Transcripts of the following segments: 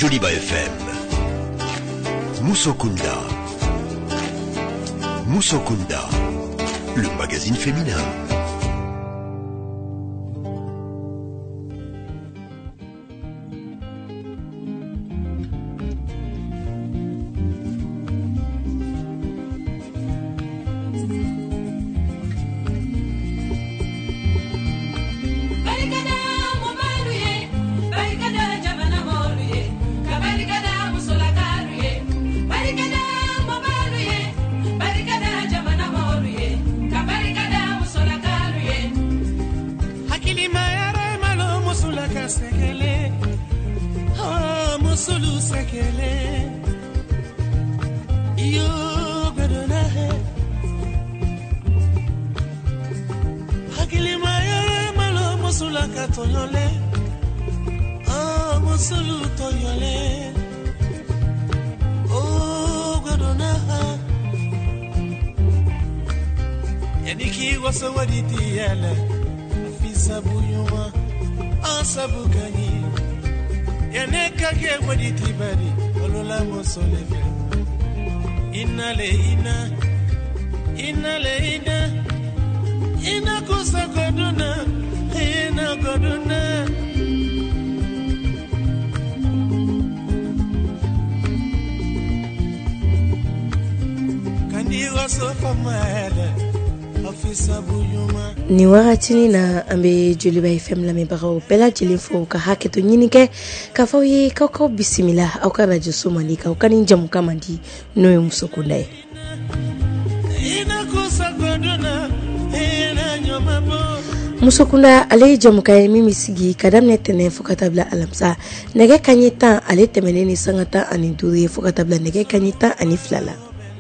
Joliba FM. Moussokunda. Moussokunda, le magazine féminin. Ni waratini na ambe Joliba FM la mebara pela jilifo ka haketo nyinike ka fawi ka bisimila au ka radio somalika au kan njamu kama ndi no Moussokunda Moussokunda ale jamu kay mimi sigi kadam netene fokatabla alamsa nege kanyita ale temeneni sangata ani duri fokatabla nege kanyita ani flala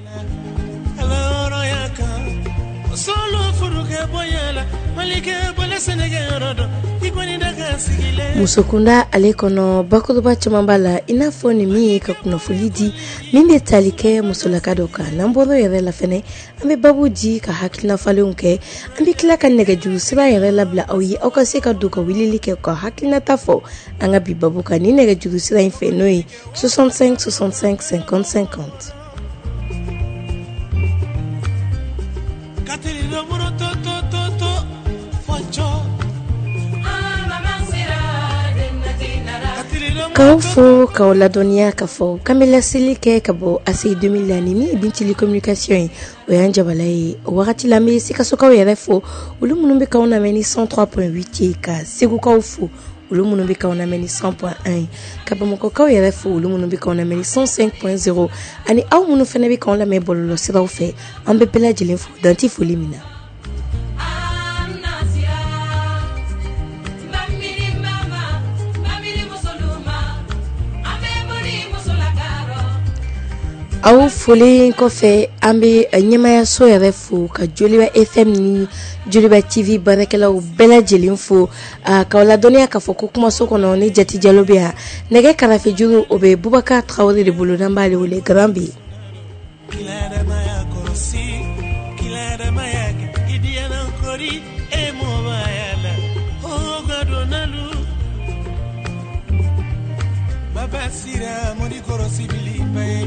Moussokunda ale kono bakuduba chamambala inafoni mi ka kuna fulidi mimi talike musolakado ka namboro yere la fene ambe babuji ka hakilna falunke ambe kila kan nega ju siba yere la bla oyi o ka se ka duka wililike ka hakilna tafo anga bi babuka ni nega ju siba infenoi 65 65 50 50 Kaufo kaola donia kafo kamela silike kabo asi 2000 animi bintili communication oyanja balai wakati la mesi kasoka oyerefo ulumunumbi kaona meni 103.8 ka siku kaufo ulumunumbi kaona meni 100.1 kabamoko oyerefo ulumunumbi kaona meni 105.0 ani au munu fenebi kaona mebololo sira ofe ambepela jilinfo dantifo limina au foli kofe ambe nyemaya so yerefu ka Joliba FM ni Joliba TV barakela u bela jelinfo ka wala donia ka foko kuma so kono ni jati jalobia nege kala fejuru obe Boubacar Traoré de bolo nambale ole grambi baba sira moni korosibili bae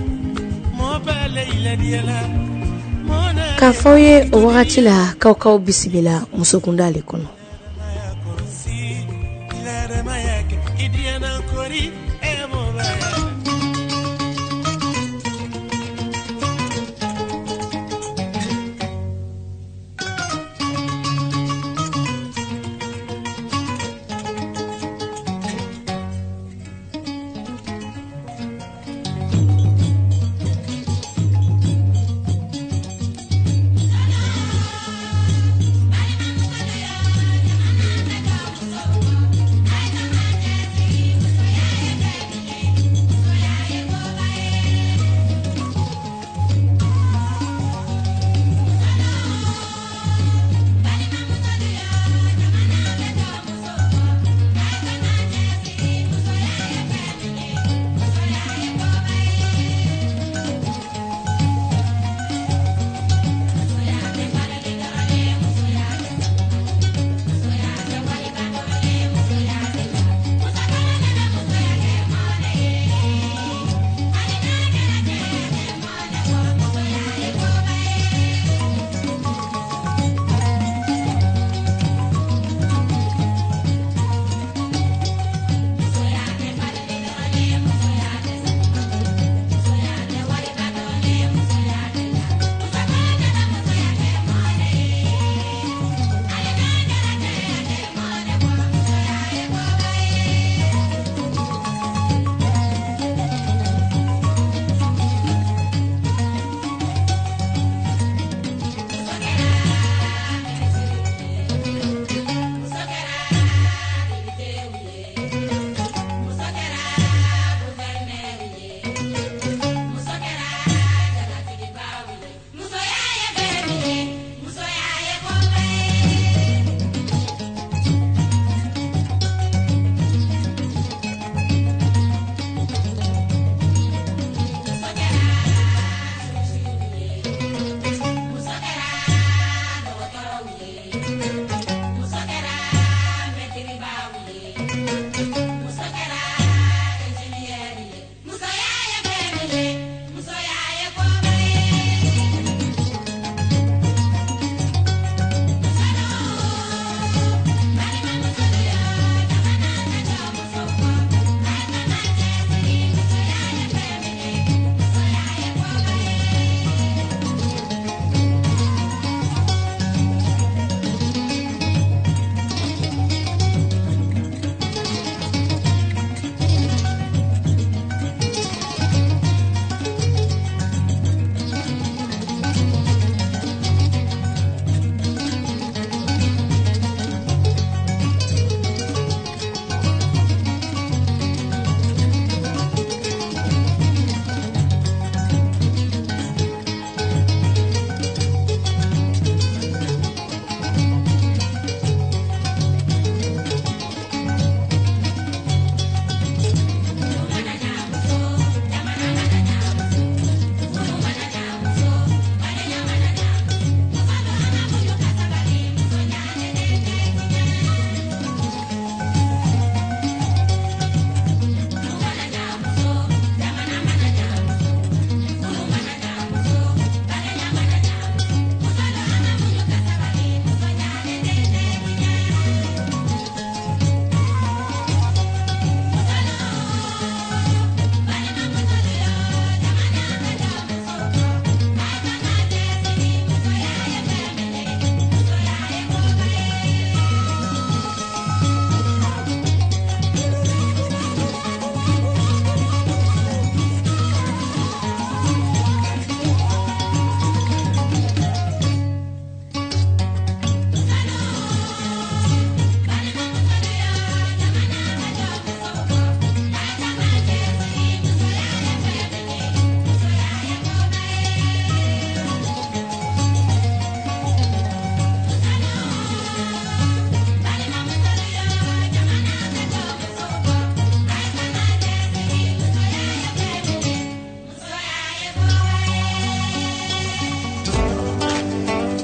Kafoye wakati la kaukau bisimila Moussokunda lekono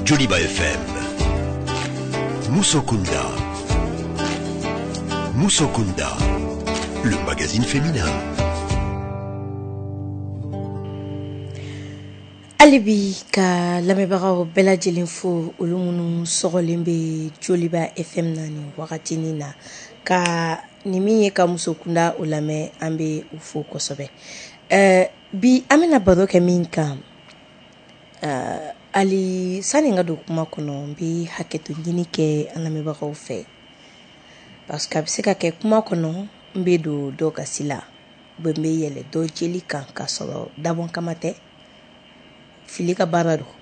Joliba FM. Moussokunda. Moussokunda, le magazine féminin. Alibi ka lamebagaw bɛɛ lajɛlen fo olu minnu sɔgɔlen bɛ Joliba FM na ni wagati na ka ni min ye ka Musokunda o lamɛn an bɛ u fo kosɛbɛ. Bi an bɛna baro kɛ min kan ali sani n ka don kuma kɔnɔ n bɛ hakɛto ɲini kɛ an lamɛnbagaw fɛ parce que a bɛ se ka kɛ kuma kɔnɔ n bɛ don dɔ gasi la u bɛ n bɛ yɛlɛ dɔ jeli kan k'a sɔrɔ dabɔ kama tɛ fili ka baara do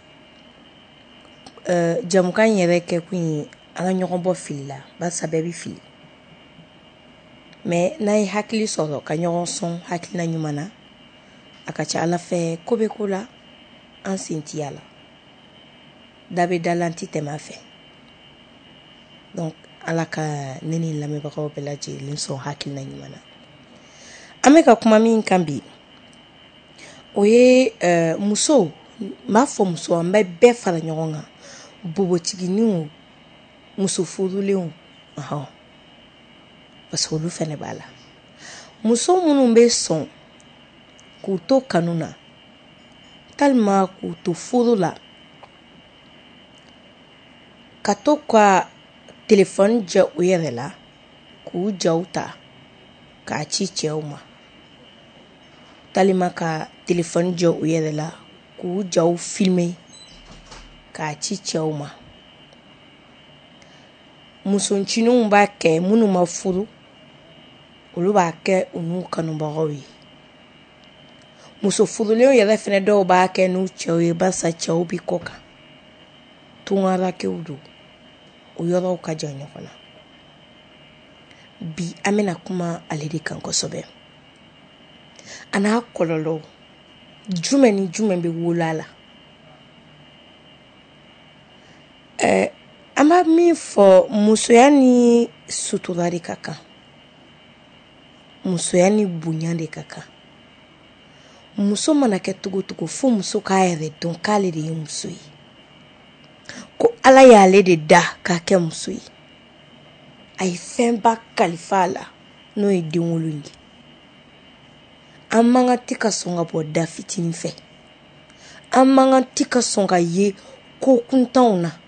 jamukan yɛrɛ kɛ kun ye an ka ɲɔgɔn bɔ fili la barisa bɛɛ bɛ fili mais n'a ye hakili sɔrɔ ka ɲɔgɔn sɔn hakilina ɲuman na a ka ca ala fɛ ko bɛ ko la an sen t'i a la da bɛ da la an tɛ tɛmɛ a fɛ donc ala ka ne ni lamɛnbagaw bɛɛ lajɛlen sɔn hakilina ɲuman na an bɛ ka kuma min kan bi o ye muso n b'a fɔ muso an bɛ bɛɛ fara ɲɔgɔn kan bobotigininw muso furulenw parce que olu fɛnɛ b'a la muso minnu bɛ sɔn k'u to kanu na tellement k'u to furu la ka to ka téléphone jɛ u yɛrɛ la k'u jaw ta k'a ci cɛw ma tellement ka téléphone jɛ u yɛrɛ la k'u jaw filmer k'a ci cɛw ma musoncininw b'a kɛ minnu ma furu olu b'a kɛ u n'u kanubagaw ye muso furulenw yɛrɛ fɛnɛ dɔw b'a kɛ n'u cɛw ye barisa cɛw bi kɔ kan tungarakɛw do o yɔrɔw ka jan ɲɔgɔn na bi an bɛna kuma ale de kan kosɛbɛ a n'a kɔlɔlɔ jumɛn ni jumɛn bɛ wolo a la an b'a min fɔ musoya ni sutura de ka kan musoya ni bonya de ka kan muso mana kɛ togo togo fo muso k'a yɛrɛ dɔn k'ale de ye muso ye ko ala y'ale de da k'a kɛ muso ye a ye fɛnba kalifa a la n'o ye den wolo ye an man kan tɛ ka sɔn ka bɔ da fitinin fɛ an man kan tɛ ka sɔn ka ye ko kuntanw na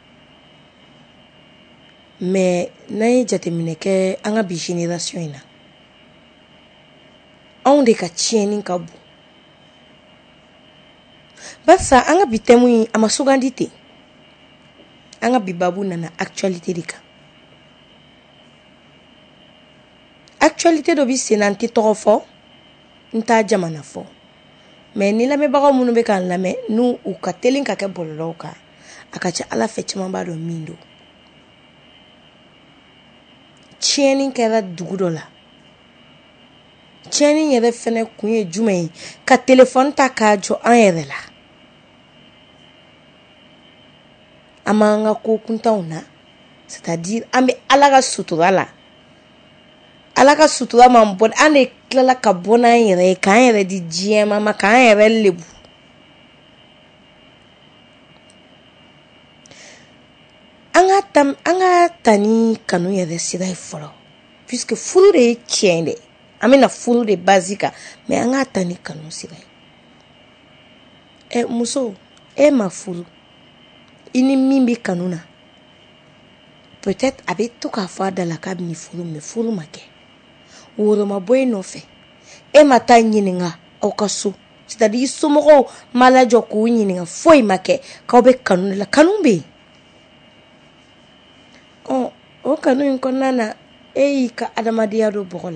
mais n'an ye jateminɛ kɛ an ka bi génération in na anw de ka tiɲɛni ka bon barisa an ka bi thème in a ma sugandi ten an ka bi babu nana actualité de kan actualité dɔ bi sen na n tɛ tɔgɔ fɔ n t'a jamana fɔ mais ni lamɛnbagaw minnu bɛ k'an lamɛn n'u u ka teli ka kɛ bɔlɔlɔw kan a ka ca ala fɛ caman b'a dɔn min don tiɲɛni kɛra dugu dɔ la tiɲɛni yɛrɛ fɛnɛ kun ye jumɛn ye ka téléphone ta k'a jɔ an yɛrɛ la an b'an ka ko kuntanw na c'est-à-dire an bɛ ala ka sutura la ala ka sutura man bɔ an de tilala ka bɔ n'an yɛrɛ ye k'an yɛrɛ di diɲɛma ma k'an yɛrɛ lebu an ka ta ni kanu yɛrɛ sira ye fɔlɔ puisque furu de ye tiɲɛ dɛ an bɛna furu de base kan mais an ka ta ni kanu sira ye muso ma furu i ni min bɛ kanu na peut-être a bɛ to k'a fɔ a da la k'a bɛ ni furu mais furu ma kɛ woro ma bɔ i nɔfɛ e ma taa ɲininka aw ka so c'est-à-dire i somɔgɔw ma lajɔ k'u ɲininka foyi ma kɛ k'aw bɛ kanu de la kanu bɛ yen o kanu in kɔnɔna na e y'i ka adamadenya don bɔgɔ la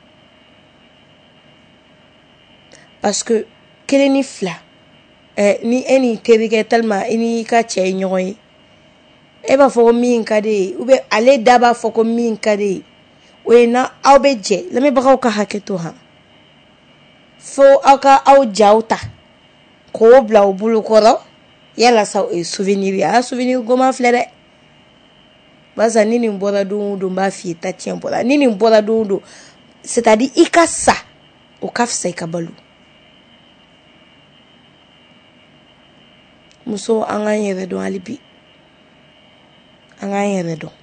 parce que kelen ni fila ni e ni terikɛ tellement i ni ka cɛ ye ɲɔgɔn ye e b'a fɔ ko min ka di ye ou bien ale da b'a fɔ ko min ka di ye o ye na aw bɛ jɛ lamɛnbagaw ka hakɛ to han fo aw ka aw jaw ta k'o bila o bolo kɔrɔ yala sa o ye souvenir ye souvenir goman filɛ dɛ barisa ni nin bɔra don o don n b'a f'i ye ta tiɲɛ bɔra ni nin bɔra don o don c'est-à-dire i ka sa o ka fisa i ka balo muso an k'an yɛrɛ dɔn hali bi an k'an yɛrɛ dɔn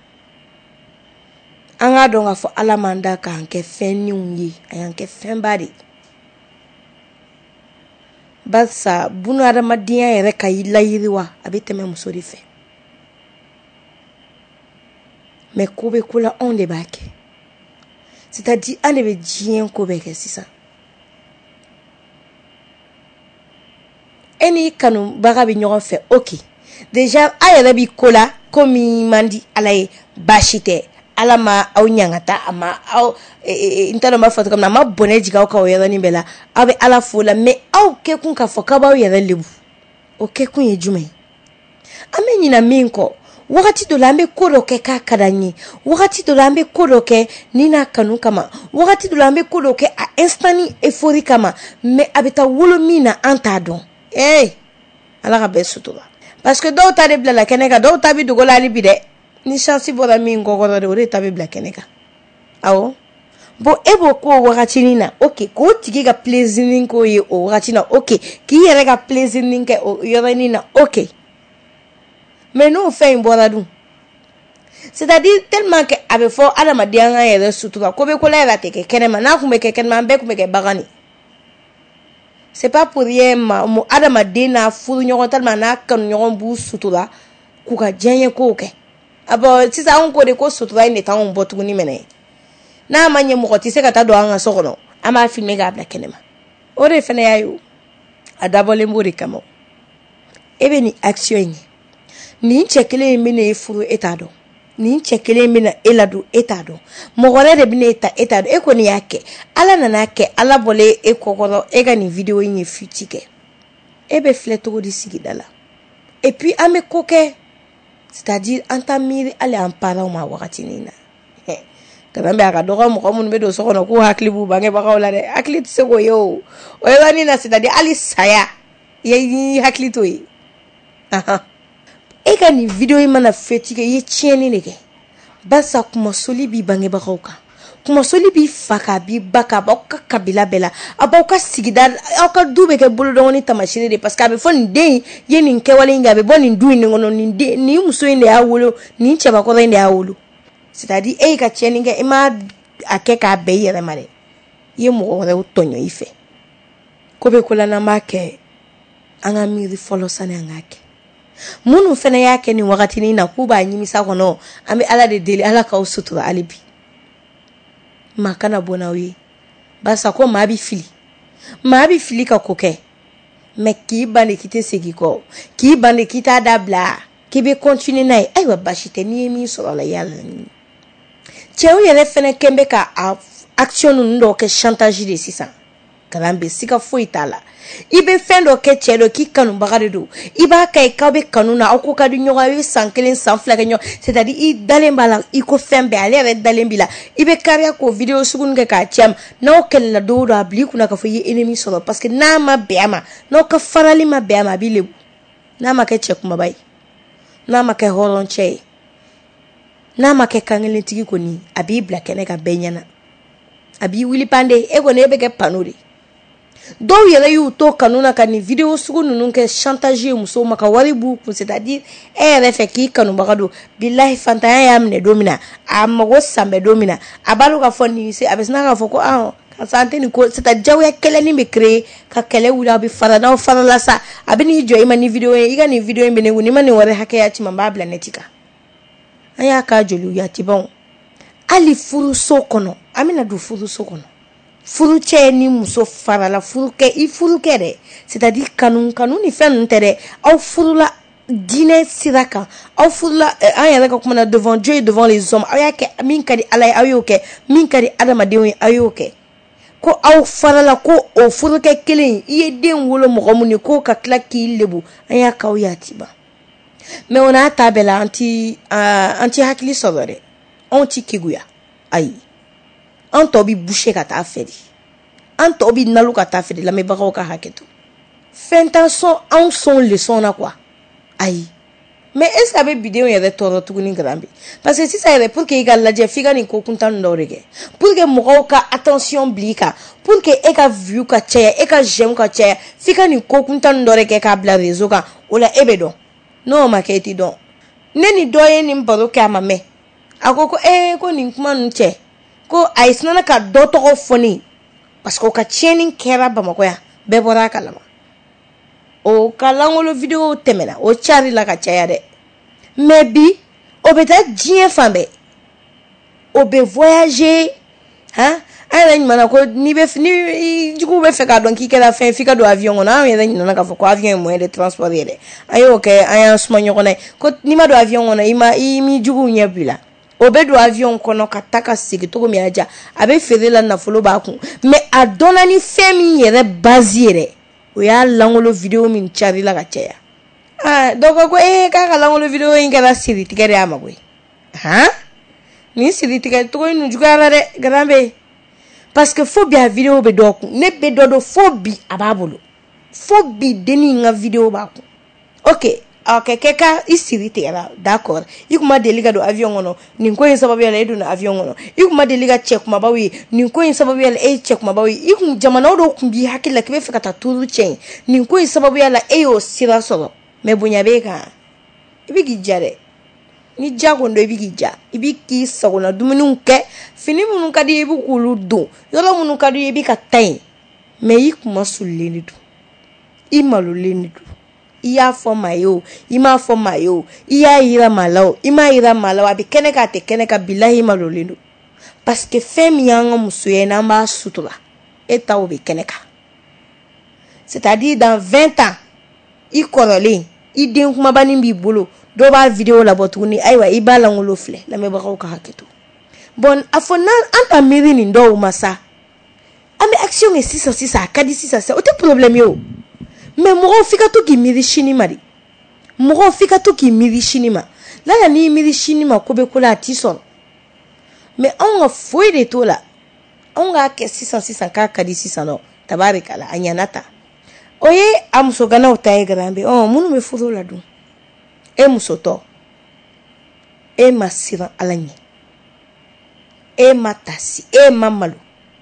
an k'a dɔn k'a fɔ ala m'an da k'an kɛ fɛnniw ye a y'an kɛ fɛnba de barisa buna adamadenya yɛrɛ ka layiriwa a bɛ tɛmɛ muso de fɛ mais ko bɛ ko la anw de b'a kɛ c'est-à-dire an de bɛ diɲɛ ko bɛɛ kɛ sisan e n'i kanubaga bɛ ɲɔgɔn fɛ ok déjà a yɛrɛ b'i ko la ko min man di ala ye baasi tɛ ala ma aw ɲangata a ma aw n t'a dɔn n b'a fɔ cogo min na a ma bɔnɛ jigin aw ka o yɔrɔnin bɛɛ la aw bɛ ala fo la mais aw kɛkun k'a fɔ k'a b'aw yɛrɛ lebu o kɛkun ye jumɛn ye an bɛ ɲina min kɔ wagati dɔ la an bɛ ko dɔ kɛ k'a ka d'an ye wagati dɔ la an bɛ ko dɔ kɛ ni n'a kanu kama wagati dɔ la an bɛ ko dɔ kɛ a instant ni euphorie kama mais a bɛ taa wolo min na an t'a dɔn ala ka bɛɛ sutura parce que dɔw ta de bilala kɛnɛ kan dɔw ta bɛ dogo la hali bi dɛ ni chance bɔra min kɔkɔrɔ de o de ta bɛ bila kɛnɛ kan awɔ bon e b'o k'o wagatinin na ok k'o tigi ka plaisir k'o ye o wagati na ok k'i yɛrɛ ka plaisir kɛ o yɔrɔnin na ok mais n'o fɛn in bɔra dun c'est-à-dire tellement que a bɛ fɔ adamadenya ka yɛrɛ sutura ko bɛ ko la yɛrɛ tɛ kɛ kɛnɛma n'a kun bɛ kɛ kɛnɛma an bɛɛ kun bɛ kɛ bagan de c'est pas pour rien mo adamaden n'a furu ɲɔgɔn tellement n'a kanu ɲɔgɔn b'u sutura k'u ka diɲɛ kow kɛ abo sisan anw ko de ko sutura in de t'anw bɔ tuguni mɛnɛ n'a ma ɲɛ mɔgɔ tɛ se ka taa don an ka so kɔnɔ an b'a filmer k'a bila kɛnɛma o de fana y'a ye o a dabɔlen b'o de kama e bɛ nin action in ye nin cɛ kelen in bɛ na e furu e t'a dɔn nin cɛ kelen in bɛ na e ladon e t'a dɔn mɔgɔ wɛrɛ de bɛ na e ta e t'a dɔn e kɔni y'a kɛ ala nana kɛ ala bɔlen e kɔkɔrɔ e ka nin video in ye futi kɛ e bɛ filɛ cogo di sigida la et puis an bɛ ko kɛ c'est-à-dire an t'a miiri hali an parents ma wagatinin na kana bɛ a ka dɔgɔ mɔgɔ minnu bɛ don so kɔnɔ k'u hakili b'u bangebagaw la dɛ hakili tɛ se k'o ye o yɔrɔnin na c'est-à-dire hali saya i hakili to ye e ka nin video in mana feti kɛ i ye tiɲɛni de kɛ barisa kumasoli b'i bangebagaw kan kumasoli b'i fa k'a b'i ba k'a b'aw ka kabila bɛɛ la a b'aw ka sigida aw ka du bɛ kɛ bolodɔgɔnin tamasire de parce que a bɛ fɔ nin den ye nin kɛwale in kɛ a bɛ bɔ nin du in de kɔnɔ nin muso in de y'a wolo nin cɛbakɔrɔ in de y'a wolo c'est-à-dire e ka tiɲɛni kɛ e ma a kɛ k'a bɛɛ i yɛrɛ ma dɛ i ye mɔgɔ wɛrɛw tɔɲɔ i fɛ ko bɛ ko la n'an b'a kɛ an ka miiri fɔlɔ sani an k'a kɛ minnu fana y'a kɛ nin wagatinin na k'u b'a ɲimisa kɔnɔ an bɛ ala de deli ala k'aw sutura hali bi maa kana bɔ n'aw ye barisa ko maa bɛ fili ka ko kɛ mais k'i ban de k'i tɛ segin kɔ k'i ban de k'i t'a dabila k'i bɛ continuer n'a ye ayiwa baasi tɛ n'i ye min sɔrɔ a la yala cɛw yɛrɛ fana kɛn bɛ ka action ninnu dɔw kɛ chantage de sisan kalan bɛ siga foyi t'a la i bɛ fɛn dɔ kɛ cɛ dɔ k'i kanubaga de don i b'a kɛ k'aw bɛ kanu na aw ko ka di ɲɔgɔn ye san kelen san fila kɛ ɲɔgɔn c'est-à-dire i dalen b'a la i ko fɛn bɛɛ ale yɛrɛ dalen b'i la i bɛ kariya k'o video sugu kɛ k'a cɛ ma n'aw kɛlɛla don o don a bila i kunna k'a fɔ i ye ennemi sɔrɔ parce que n'a ma bɛn a ma n'aw ka farali ma bɛn a ma a b'i lebu n'a ma kɛ cɛ kumaba ye n'a ma kɛ hɔrɔn cɛ ye n'a ma kɛ kankelentigi kɔni a b'i bila kɛnɛ ka bɛɛ ɲɛna a b'i wili pande e kɔni e bɛ kɛ pano de dɔw yɛrɛ y'u to kanu na ka nin video sugu ninnu kɛ chantage ye musow ma ka wari b'u kun c'est-à-dire e yɛrɛ fɛ k'i kanubaga don bilahi fantanya y'a minɛ don min na a mago sanbɛ don min na a b'a dɔn k'a fɔ nin se a bɛ sina k'a fɔ ko karisa an tɛ nin ko c'est-à-dire jagoya kɛlɛnin bɛ créer ka kɛlɛ wuli a bɛ fara n'aw farala sa a bɛ n'i jɔ i ma nin video ye i ka nin video in bɛ ne kun n'i ma nin wari hakɛya ci ma n b'a bila net kan an y'a k'a joliw yatibaw hali furuso kɔnɔ an bɛna don furuso kɔnɔ furu cɛ ni muso farala furu kɛ i furu kɛ dɛ c'est-à-dire kanu ni fɛn ninnu tɛ dɛ aw furula diinɛ sira kan aw furula an yɛrɛ ka kuma na devant Dieu et devant les hommes aw y'a kɛ min ka di ala ye aw y'o kɛ min ka di adamadenw ye aw y'o kɛ ko aw farala ko o furukɛ kelen i ye den wolo mɔgɔ mun ye k'o ka tila k'i lebu an y'a k'aw yatiba mais on n'a ta bɛɛ la an ti hakili sɔrɔ dɛ anw ti keguya ayi an tɔ bi boucher ka taa fɛ de an tɔ bi nalu ka taa fɛ de lamɛnbagaw ka hakɛ to fɛn t'an sɔn anw sɔn leçon na quoi ayi mais est-ce que a bɛ bidenw yɛrɛ tɔɔrɔ tuguni kalan bi parce que sisan yɛrɛ pour que i ka lajɛ f'i ka nin ko kuntan dɔw de kɛ pour que mɔgɔw ka attention bila i kan pour que e ka view ka caya e ka j'aime ka caya f'i ka nin ko kuntan dɔw de kɛ k'a bila réseau kan ola ebedo no maketi don neni doye ni mbaro ka mame akoko ko ni kuma nche ko aisna ka doto ko foni parce que ka cheni kera bamako ya bebora kalama o kalangolo video temena o chari la ka chaya de maybe o beta dien fambe o be voyager ha ala ni mana ko ni be ni jugu be fe ka don ki kala fin fika do avion na ya ni na ka fo ko avion moyen de transport yede ayo ke ayan sumanyo ko ko ni ma do avion na mi jugu nya bila o be do avion kono kataka sigi to mi aja abe fere la na folo ba ku mais a dona ni femi yere bazire o ya langolo video min chari la ka cheya donc ko ka langolo video ingara siri tigere amagwe ha ni siri tigere to ko nu jugara de grambe parce que faut bien vidéo be doku ne be dodo phobie ababolo phobie deni nga vidéo ba ku OK keka isiri tigere d'accord ikuma deliga do avion ngono ni ko sababu ya edu na avion ngono ikuma deliga check mabawi ni ko sababu ya check mabawi ikum jamana do kumbi hakila kibe fika turu chen ni ko sababu ya la eyo sira solo me bunya beka ibigi jare ni jago ndo ibigija ibiki sagona dumununke fini mununka di ibukulu do yolo mununka di ibika tai me ikuma suleni do imalu leni do iya for mayo ima for mayo iya ira malao ima ira malao abi keneka te keneka billahi malu leni parce que femme yanga musuye na ma sutura eta obi keneka c'est-à-dire dans 20 ans i korole i den kuma bani bi bolo do ba video la botuni aywa i bala ngolo fle la me ba ko haketo bon afona anta miri ni ndo masa ame action e sisa kadi sisa o te problème yo mais mo fika to ki miri shini mari mo fika to ki miri shini ma la ya ni miri shini ma ko be ko la tison mais on a foi de to la on ga ke sisa ka kadi sisa no tabarikala anyanata oye amuso gana utaye grambe munu me furo la du e musoto e masira alanye e matasi e mamalu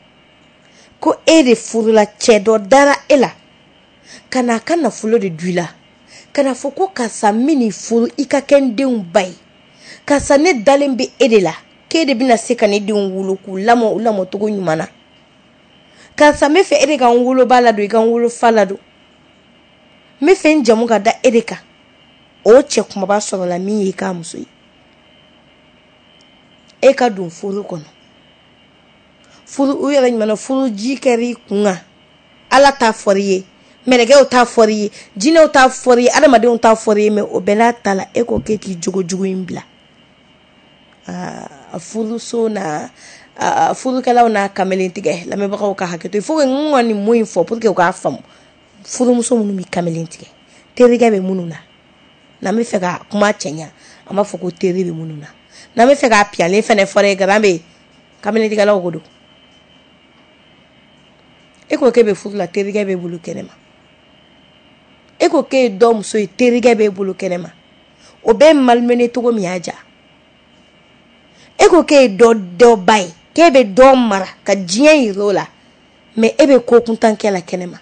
ko e de furo la chedo dara ela kana fulo de duila kana foko kasa mini furo ikakende umbai kasa ne dalembe edela ke de bina seka ne de unwulo ku lamo togo nyumana kasa me fe edega unwulo balado iga unwulo falado me fe njamu ga da edeka o che kuma ba so la mi ka muso e ka dun furu kono furu u yara nyama furu jikeri kunga ala ta foriye melege o ta foriye jine o ta foriye adama de o ta foriye me o bela tala e ko keti jugo imbla furu so na furu kala na kamelintige la me ba ko ka haketo ifo ngoni mo info pour que o ka fam furu muso munu mi kamelintige teriga be mununa na me fega kuma chenya ama foko teriga be mununa na me fega pia le fene fore garambe kamelintige la ogodo eko ke be furu la teriga be bulu kenema eko ke dom so teriga be bulu kenema o be malmene to go miaja eko ke do bay ke be dom mara ka jien irola me ebe ko kuntan ke la kenema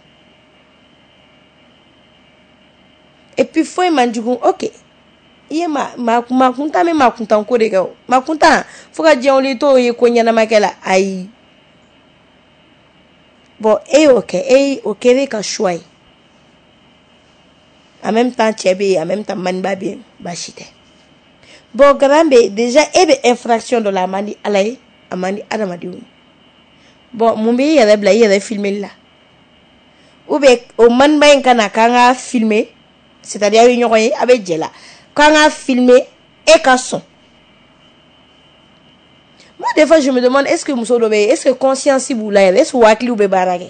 et puis foi manjugun OK iye ma kuntan ko de ga ma kuntan foka jien le to ye ko nyana makela ai bon OK de ka choix en même temps tchebe en même temps manbabe bashite bon grambe déjà ebe infraction de la mani alay amani adamadi bon mumbe yele bla yele filmer là ou be o manba en kana kanga filmer c'est-à-dire union koy abe jela kanga filmer et ka son. Moi des fois je me demande est-ce que muso dobe est-ce que conscience bula est-ce que wakli ou be barage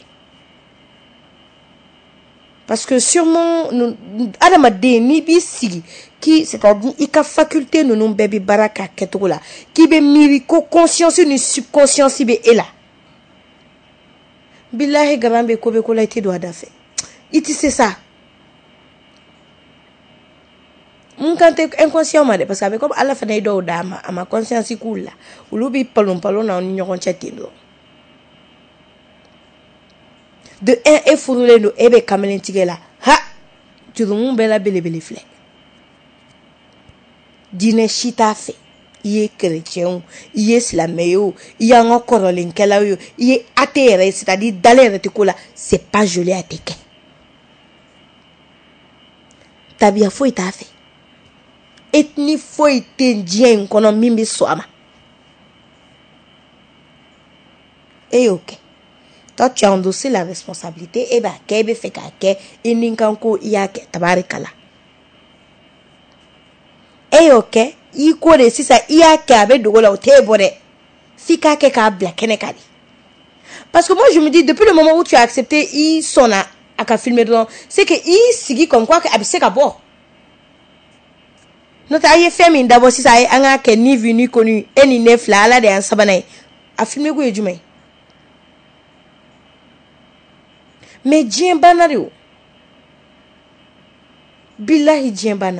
parce que sûrement adama de ni bi sigi qui c'est-à-dire il ka faculté no non bébé baraka keto la qui be miri ko conscience ni subconscience be ela billahi garambe ko be ko la été doit dafe iti c'est ça mon quand inconscient ma de parce que comme alla fane do dama ama conscience kula ulubi palon na ni nyokon chatino de un et fourule no ebe kamelentige la ha jurumu bɛɛ la belebele filɛ diinɛ si t'a fɛ i ye chrétien i ye silamɛ ye o i y'an ka kɔrɔlenkɛlaw ye i ye athée yɛrɛ c'est-à-dire dalen yɛrɛ tɛ ko la c'est pas joli a tɛ kɛ tabiya foyi t'a fɛ ethnie foyi tɛ diɲɛ in kɔnɔ min bɛ sɔn a ma e y'o kɛ toi tu as endossé la responsabilité e b'a kɛ e bɛ fɛ k'a kɛ i ni kan ko i y'a kɛ tabarikala e y'o kɛ i ko de sisan i y'a kɛ a bɛ dogo la o t'e bɔ dɛ f'i k'a kɛ k'a bila kɛnɛ kan de parce que moi je me dis depuis le moment où tu as accepté i sɔnna a ka filmer dɔrɔn c'est que i sigi comme quoi a bɛ se ka bɔ n'o tɛ a ye fɛn min dabɔ sisan a ye an k'a kɛ ni vu ni connu e ni ne fila ala de y'an sabanan ye a filmer ko ye jumɛn ye mais diɲɛ banna de o bilahi diɲɛ banna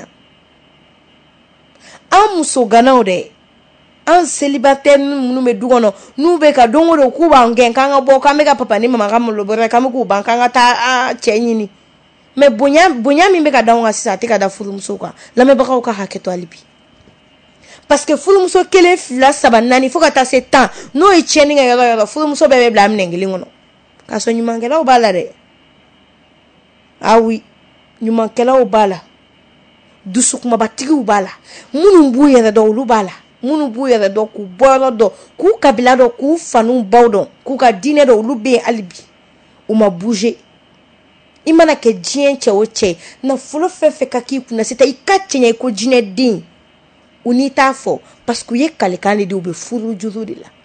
an muso ganaw dɛ an célibataire minnu bɛ du kɔnɔ n'u bɛ ka don o don k'u b'an gɛn k'an ka bɔ k'an bɛ ka papa ni mama ka malo bɔrɛ k'an bɛ k'u ban k'an ka taa cɛ ɲini mais bonya min bɛ ka d'anw kan sisan a tɛ ka da furumusow kan lamɛnbagaw ka hakɛ to hali bi parce que furumuso 1 2 3 4 fo ka taa se 10 n'o ye tiɲɛni kɛ yɔrɔ o yɔrɔ furumuso bɛɛ bɛ bila minɛn kelen kɔnɔ k'a sɔrɔ ɲumankɛlaw b'a la dɛ ah oui ɲumankɛlaw b'a la dusukumabatigiw b'a la minnu b'u yɛrɛ dɔn olu b'a la minnu b'u yɛrɛ dɔn k'u bɔyɔrɔ dɔn k'u kabila dɔn k'u fanuw baw dɔn k'u ka diinɛ dɔn olu bɛ yen hali bi u ma bouger i mana kɛ diɲɛ cɛ o cɛ nafolo fɛn fɛn ka k'i kunna c'est i ka cɛɲɛ i ko jinɛ den u n'i t'a fɔ parce que u ye kalikan de di u bɛ furu juru de la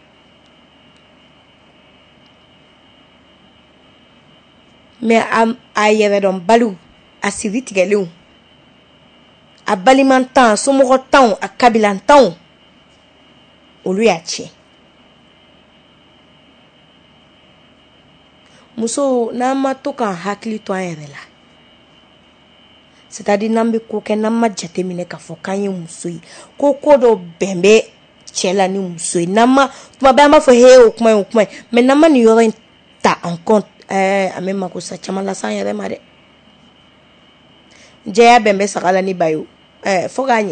mais a yɛrɛ dɔn baliw a siri tigɛlenw a balimantan somɔgɔtanw a kabilantanw olu y'a tiɲɛ muso n'an ma to k'an hakili to an yɛrɛ la c'est-à-dire n'an bɛ ko kɛ n'an ma jateminɛ k'a fɔ k'an ye muso ye ko dɔ bɛn bɛ cɛ la ni muso ye n'an ma tuma bɛɛ an b'a fɔ he o kuma ye mais n'an ma nin yɔrɔ in ta en compte an bɛ mako sa caman las'an yɛrɛ ma dɛ jɛya bɛn bɛ saga la ni ba ye o fo k'a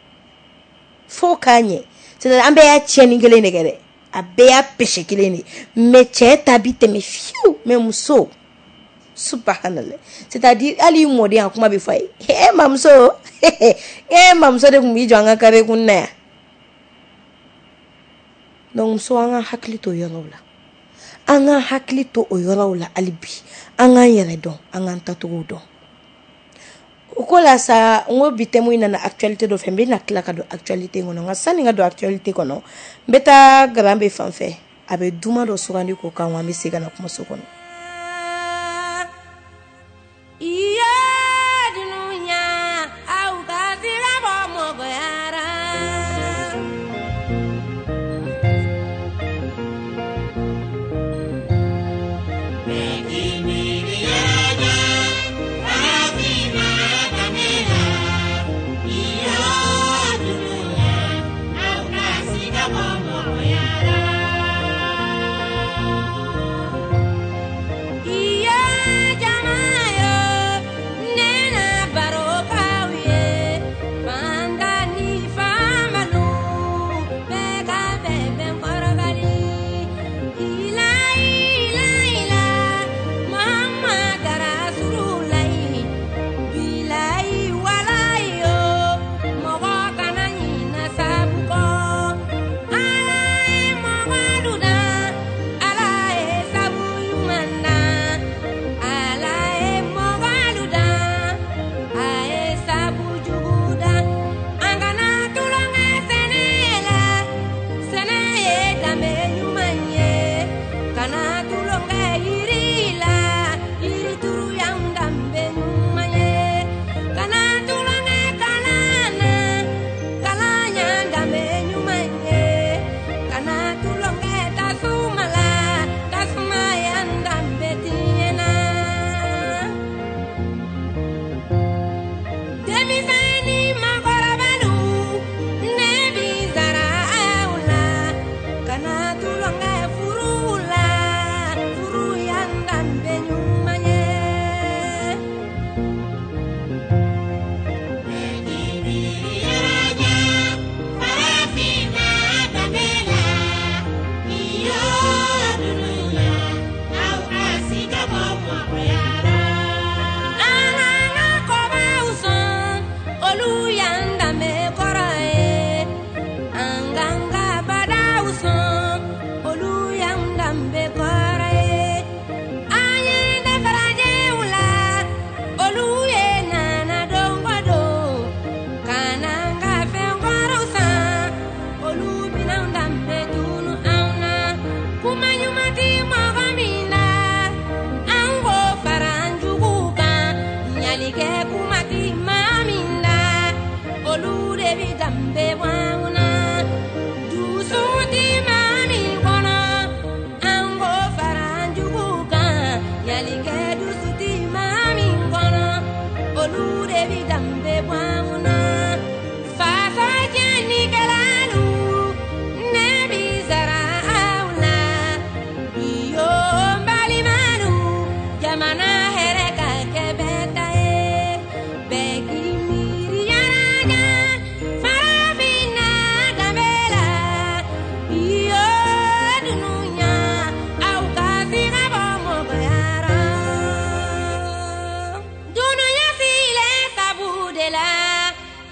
ɲɛ c'est-à-dire an bɛɛ y'a tiɲɛni kelen de kɛ dɛ a bɛɛ y'a péché kelen de mais cɛ ta bi tɛmɛ fiyewu mais muso subhanallah c'est-à-dire hali mɔden a kuma bɛ fɔ a ye mamuso mamuso de tun b'i jɔ an ka kare kun na yan donc muso an ka hakili to yɔrɔw la an ka hakili to o yɔrɔw la hali bi an k'an yɛrɛ dɔn an k'an tacogo dɔn o ko la sa n ko bi thème in nana actualité dɔ fɛ n bɛna tila ka don actualité kɔnɔ nka sanni ka don actualité kɔnɔ n bɛ taa garan bɛ fan fɛ a bɛ duman dɔ sugandi k'o kan wa an bɛ segin ka na kumaso kɔnɔ.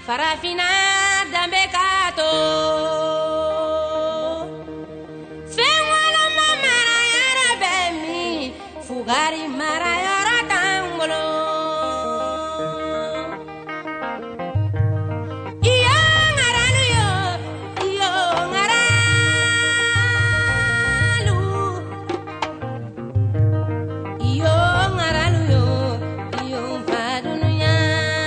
Farafina dambekato Fewalo mamara yara bemi Fugari mara yara tangolo Iyo ngaralu yo ngaralu Iyo ngaralu yo fadunya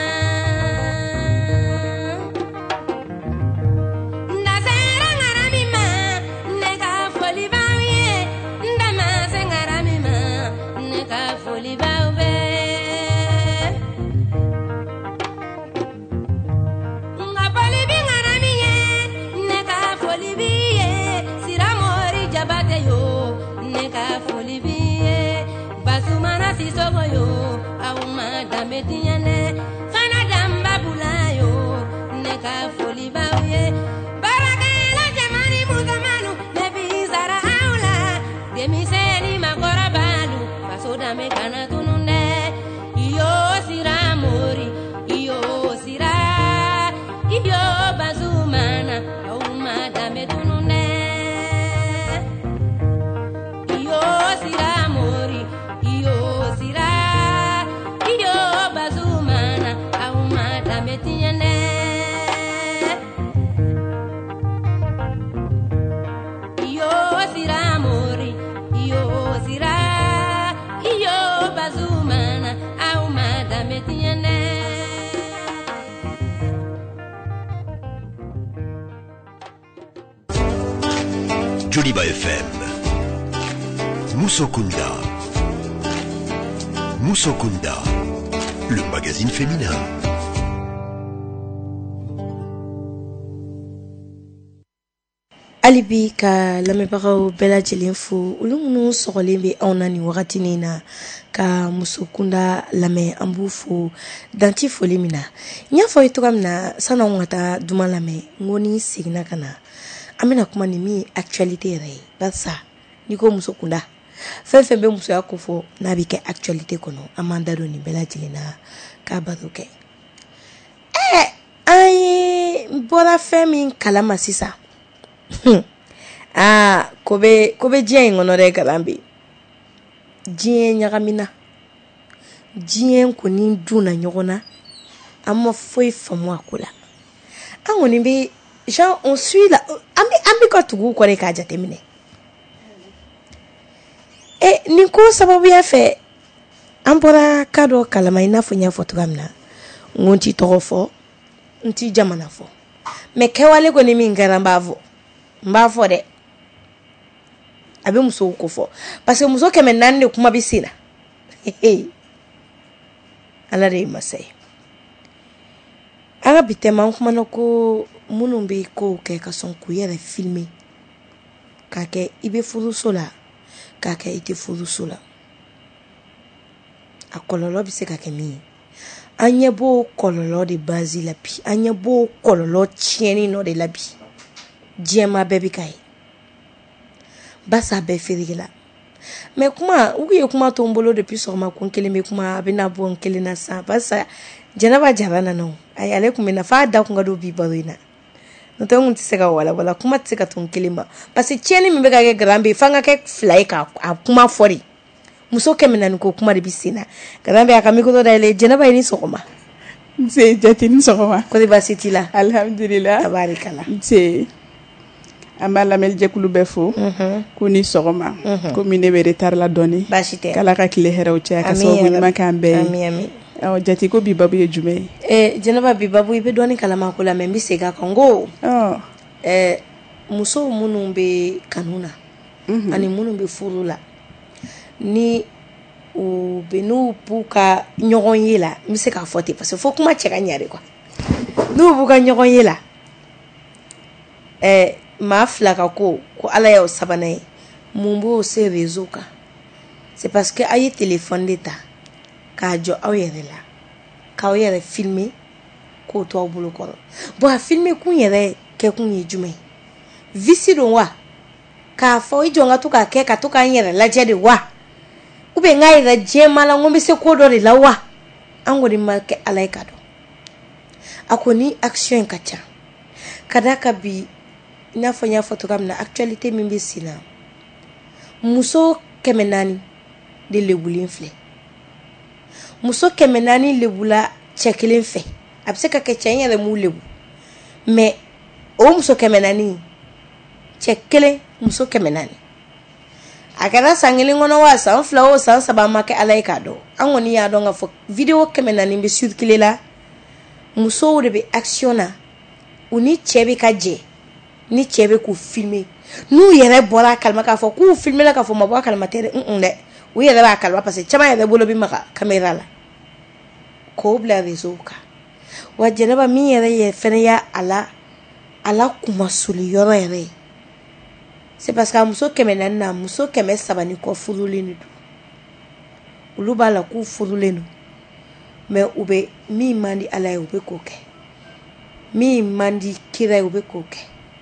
Joliba FM. Moussokunda. Moussokunda, le magazine féminin. Alibi ka lamɛbagaw bɛɛ lajɛlen fo olu minnu sɔgɔlen bɛ anw na nin wagatinin na ka Moussokunda lamɛn an b'u fo danti foli min na n y'a fɔ ye cogoya min na sanni anw ka taa duman lamɛn n ko ni seginna ka na an bɛna kuma ni min actualité yɛrɛ ye barisa n'i ko Moussokunda fɛn fɛn bɛ musoya ko fɔ n'a bɛ kɛ actualité kɔnɔ an b'an da don nin bɛɛ lajɛlen na k'a baro kɛ an ye bɔra fɛn min kalama sisan ko bɛ diɲɛ in kɔnɔ dɛ kalan bɛ diɲɛ ɲagamina diɲɛ kɔni dunna ɲɔgɔn na an ma foyi faamu a ko la an kɔni bɛ genre on suit la an bɛ ka tugu kɔ de k'a jateminɛ nin ko sababuya fɛ an bɔra ka dɔ kalama i n'a fɔ n y'a fɔ cogoya min na n ko n t'i tɔgɔ fɔ n t'i jamana fɔ mais kɛwale kɔni min kɛra n b'a fɔ dɛ a bɛ musow ko fɔ parce que muso 400 de kuma bɛ sen na ala de ye masa ye an ka bi tɛma an kumana ko minnu bɛ kow kɛ ka sɔn k'u yɛrɛ filmer k'a kɛ i bɛ furuso la k'a kɛ i tɛ furuso la a kɔlɔlɔ bɛ se ka kɛ min ye an ɲɛ b'o kɔlɔlɔ de base la bi an ɲɛ b'o kɔlɔlɔ tiɲɛni nɔ de la bi diɲɛma bɛɛ bɛ ka ye basa bɛɛ fereke la mais kuma u ye kuma to n bolo depuis sɔgɔma ko n kelen bɛ kuma a bɛna bɔ n kelen na san basa Jɛnɛba Jara nana o ayi ale kun bɛ na f'a da kun ka don bi baro in na n'o tɛ n kun tɛ se ka walawala kuma tɛ se ka to n kelen ma parce que tiɲɛni min bɛ ka kɛ garan bɛ f'an ka kɛ 2 ye k'a kuma fɔ de muso 400 ko kuma de bɛ sen na garan bɛ a ka micro dayɛlɛ Jɛnɛba ye ni sɔgɔma nse jate ni sɔgɔma ko de baasi t'i la alhamdulillah tabarikala nse an b'a lamɛnjɛkulu bɛɛ fo ko ni sɔgɔma komi ne bɛ retard la dɔɔni baasi tɛ k'ala ka tile hɛrɛw caya ka sababu ɲuman k'an bɛɛ ye jate ko bi babu ye jumɛn ye Jɛnɛba bi babu i bɛ dɔɔni kalama ko la mais n bɛ segin a kan n ko musow minnu bɛ kanu na ani minnu bɛ furu la ni u bɛ n'u b'u ka ɲɔgɔn ye la n bɛ se k'a fɔ ten parce que fo kuma cɛ ka ɲɛ de quoi n'u b'u ka ɲɔgɔn ye la maa 2 ka ko ala y'aw sabanan ye mun b'o se réseau kan c'est parce que a ye téléphone de ta k'a jɔ aw yɛrɛ la k'aw yɛrɛ filmer k'o to aw bolo kɔrɔ bon a filmer kun yɛrɛ kɛ kun ye jumɛn visi don wa k'a fɔ i jɔ n ka to k'a kɛ ka to k'an yɛrɛ lajɛ de wa ou bien n k'a yɛrɛ diɲɛma la n ko n bɛ se ko dɔ de la wa an kɔni ma kɛ ala ye ka dɔn a ko ni action ka ca ka da ka bi n'a fɔ n y'a fɔ cogoya min na actualité min bɛ sen na muso 400 de lebulen filɛ muso 400 lebula cɛ kelen fɛ a bɛ se ka kɛ cɛ in yɛrɛ m'u lebu mais o muso 400 cɛ kelen muso 400 a kɛra san kelen kɔnɔ wa san fila o san saba ma kɛ ala ye k'a dɔn an kɔni y'a dɔn k'a fɔ video 400 bɛ circuler la musow de bɛ action na u ni cɛ bɛ ka jɛ ni cɛ bɛ k'u filmer n'u yɛrɛ bɔra a kalama k'a fɔ k'u filmer la k'a fɔ ma bɔ a kalama tɛ dɛ u yɛrɛ b'a kalama parce que caman yɛrɛ bolo bɛ maga caméra la k'o bila réseau kan wa Jɛnɛba min yɛrɛ ye fɛnɛ y'a ala kuma soli yɔrɔ yɛrɛ ye c'est parce que a muso 400 na muso 300 ni kɔ furulen de don olu b'a la k'u furulen don mais u bɛ min man di ala ye u bɛ k'o kɛ min man di kira ye u bɛ k'o kɛ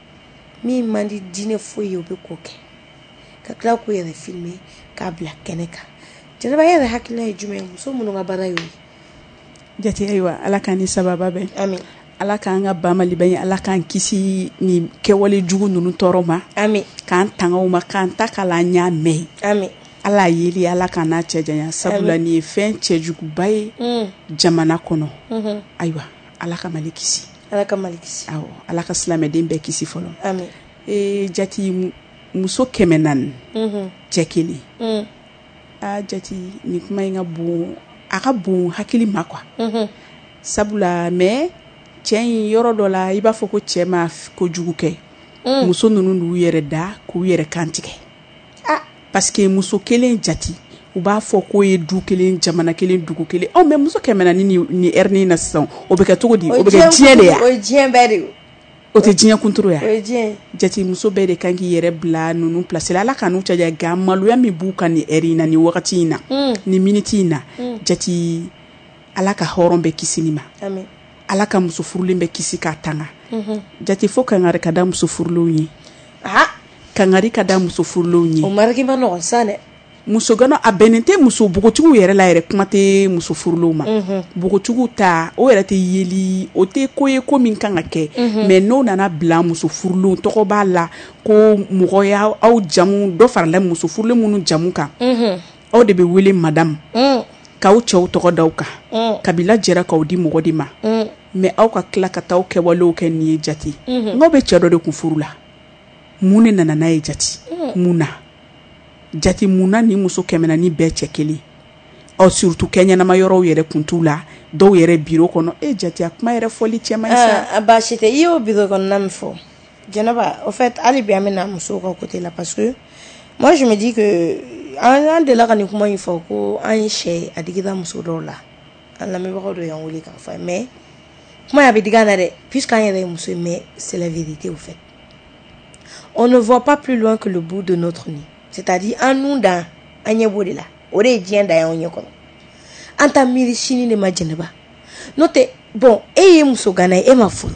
min man di diinɛ foyi ye u bɛ k'o kɛ ka tila k'u yɛrɛ filmer k'a bila kɛnɛ kan Jɛnɛba yɛrɛ hakilina ye jumɛn ye muso minnu ka baara y'o ye jate ayiwa ala k'an ni sababa bɛn amin ala k'an ka ba Maliba ye ala k'an kisi ni kɛwale jugu ninnu tɔɔrɔ ma amin k'an tanga o ma k'an ta k'ala ɲa mɛn amin ala yeli ala k'an n'a cɛ janya sabula ni ye fɛn cɛjuguba ye jamana kɔnɔ ayiwa ala ka Mali kisi ala ka Mali kisi awɔ ala ka silamɛden bɛɛ kisi fɔlɔ amin jati muso 400 cɛ kelen jati ni kuma in ka bon a ka bon hakili ma quoi sabula mais cɛ in yɔrɔ dɔ la i b'a fɔ ko cɛ ma kojugu kɛ muso ninnu d'u yɛrɛ da k'u yɛrɛ kantigɛ parce que muso kelen jati u b'a fɔ ko ye du kelen jamana kelen dugu kelen mais muso 400 ni erni na sisan o bɛ kɛ cogo di o bɛ kɛ diɲɛ de ya o ye diɲɛ bɛɛ de o tɛ diɲɛ kunturu ya o ye diɲɛ jati muso bɛɛ de kan k'i yɛrɛ bila ninnu place la ala ka n'u cɛ ga maloya min b'u kan ni eri na ni wagati in na ni minute in na jati ala ka hɔrɔn bɛ kisi ni ma amin ala ka muso furulen bɛ kisi k'a tanga jati fo kangari ka da muso furulenw ye kangari ka da muso furulenw ye o mariki ma nɔgɔn sa dɛ muso gana a bɛnnen tɛ muso bogotigiw yɛrɛ la yɛrɛ kuma tɛ muso furulenw ma bogotigiw ta o yɛrɛ tɛ yeli o tɛ ko ye ko min kan ka kɛ mais n'o nana bila muso furulenw tɔgɔ b'a la ko mɔgɔ y'aw jamu dɔ farala muso furulen minnu jamu kan aw de bɛ wele madame k'aw cɛw tɔgɔ d'aw kan kabila jɛra k'aw di mɔgɔ de ma mais aw ka tila ka taa kɛwalew kɛ nin ye jati n'aw bɛ cɛ dɔ de kun furu la mun ne nana n'a ye jati mun na jati mun na ni muso 400 ni bɛɛ cɛ kelen surtout kɛ ɲɛnama yɔrɔw yɛrɛ kun t'u la dɔw yɛrɛ bureau kɔnɔ jati a kuma yɛrɛ fɔli cɛ man sa a baasi tɛ i y'o bureau kɔnɔna min fɔ Jɛnɛba au fait hali bi an bɛna musow ka côté la parce que moi je me dis que an delila ka nin kuma in fɔ ko an ye cɛ a digira muso dɔw la an lamɛnbagaw dɔ y'an wele k'a fɔ mais kuma a bɛ digi an na dɛ puisqu'an yɛrɛ ye muso ye mais c'est la vérité au fait on ne voit pas plus loin que le bout de notre nez c'est-à-dire an nun dan an ɲɛ b'o de la o de ye diɲɛ dan y'anw ɲɛ kɔrɔ an ta miiri sini de ma Jɛnɛba n'o tɛ bon e ye muso gana ye e ma furu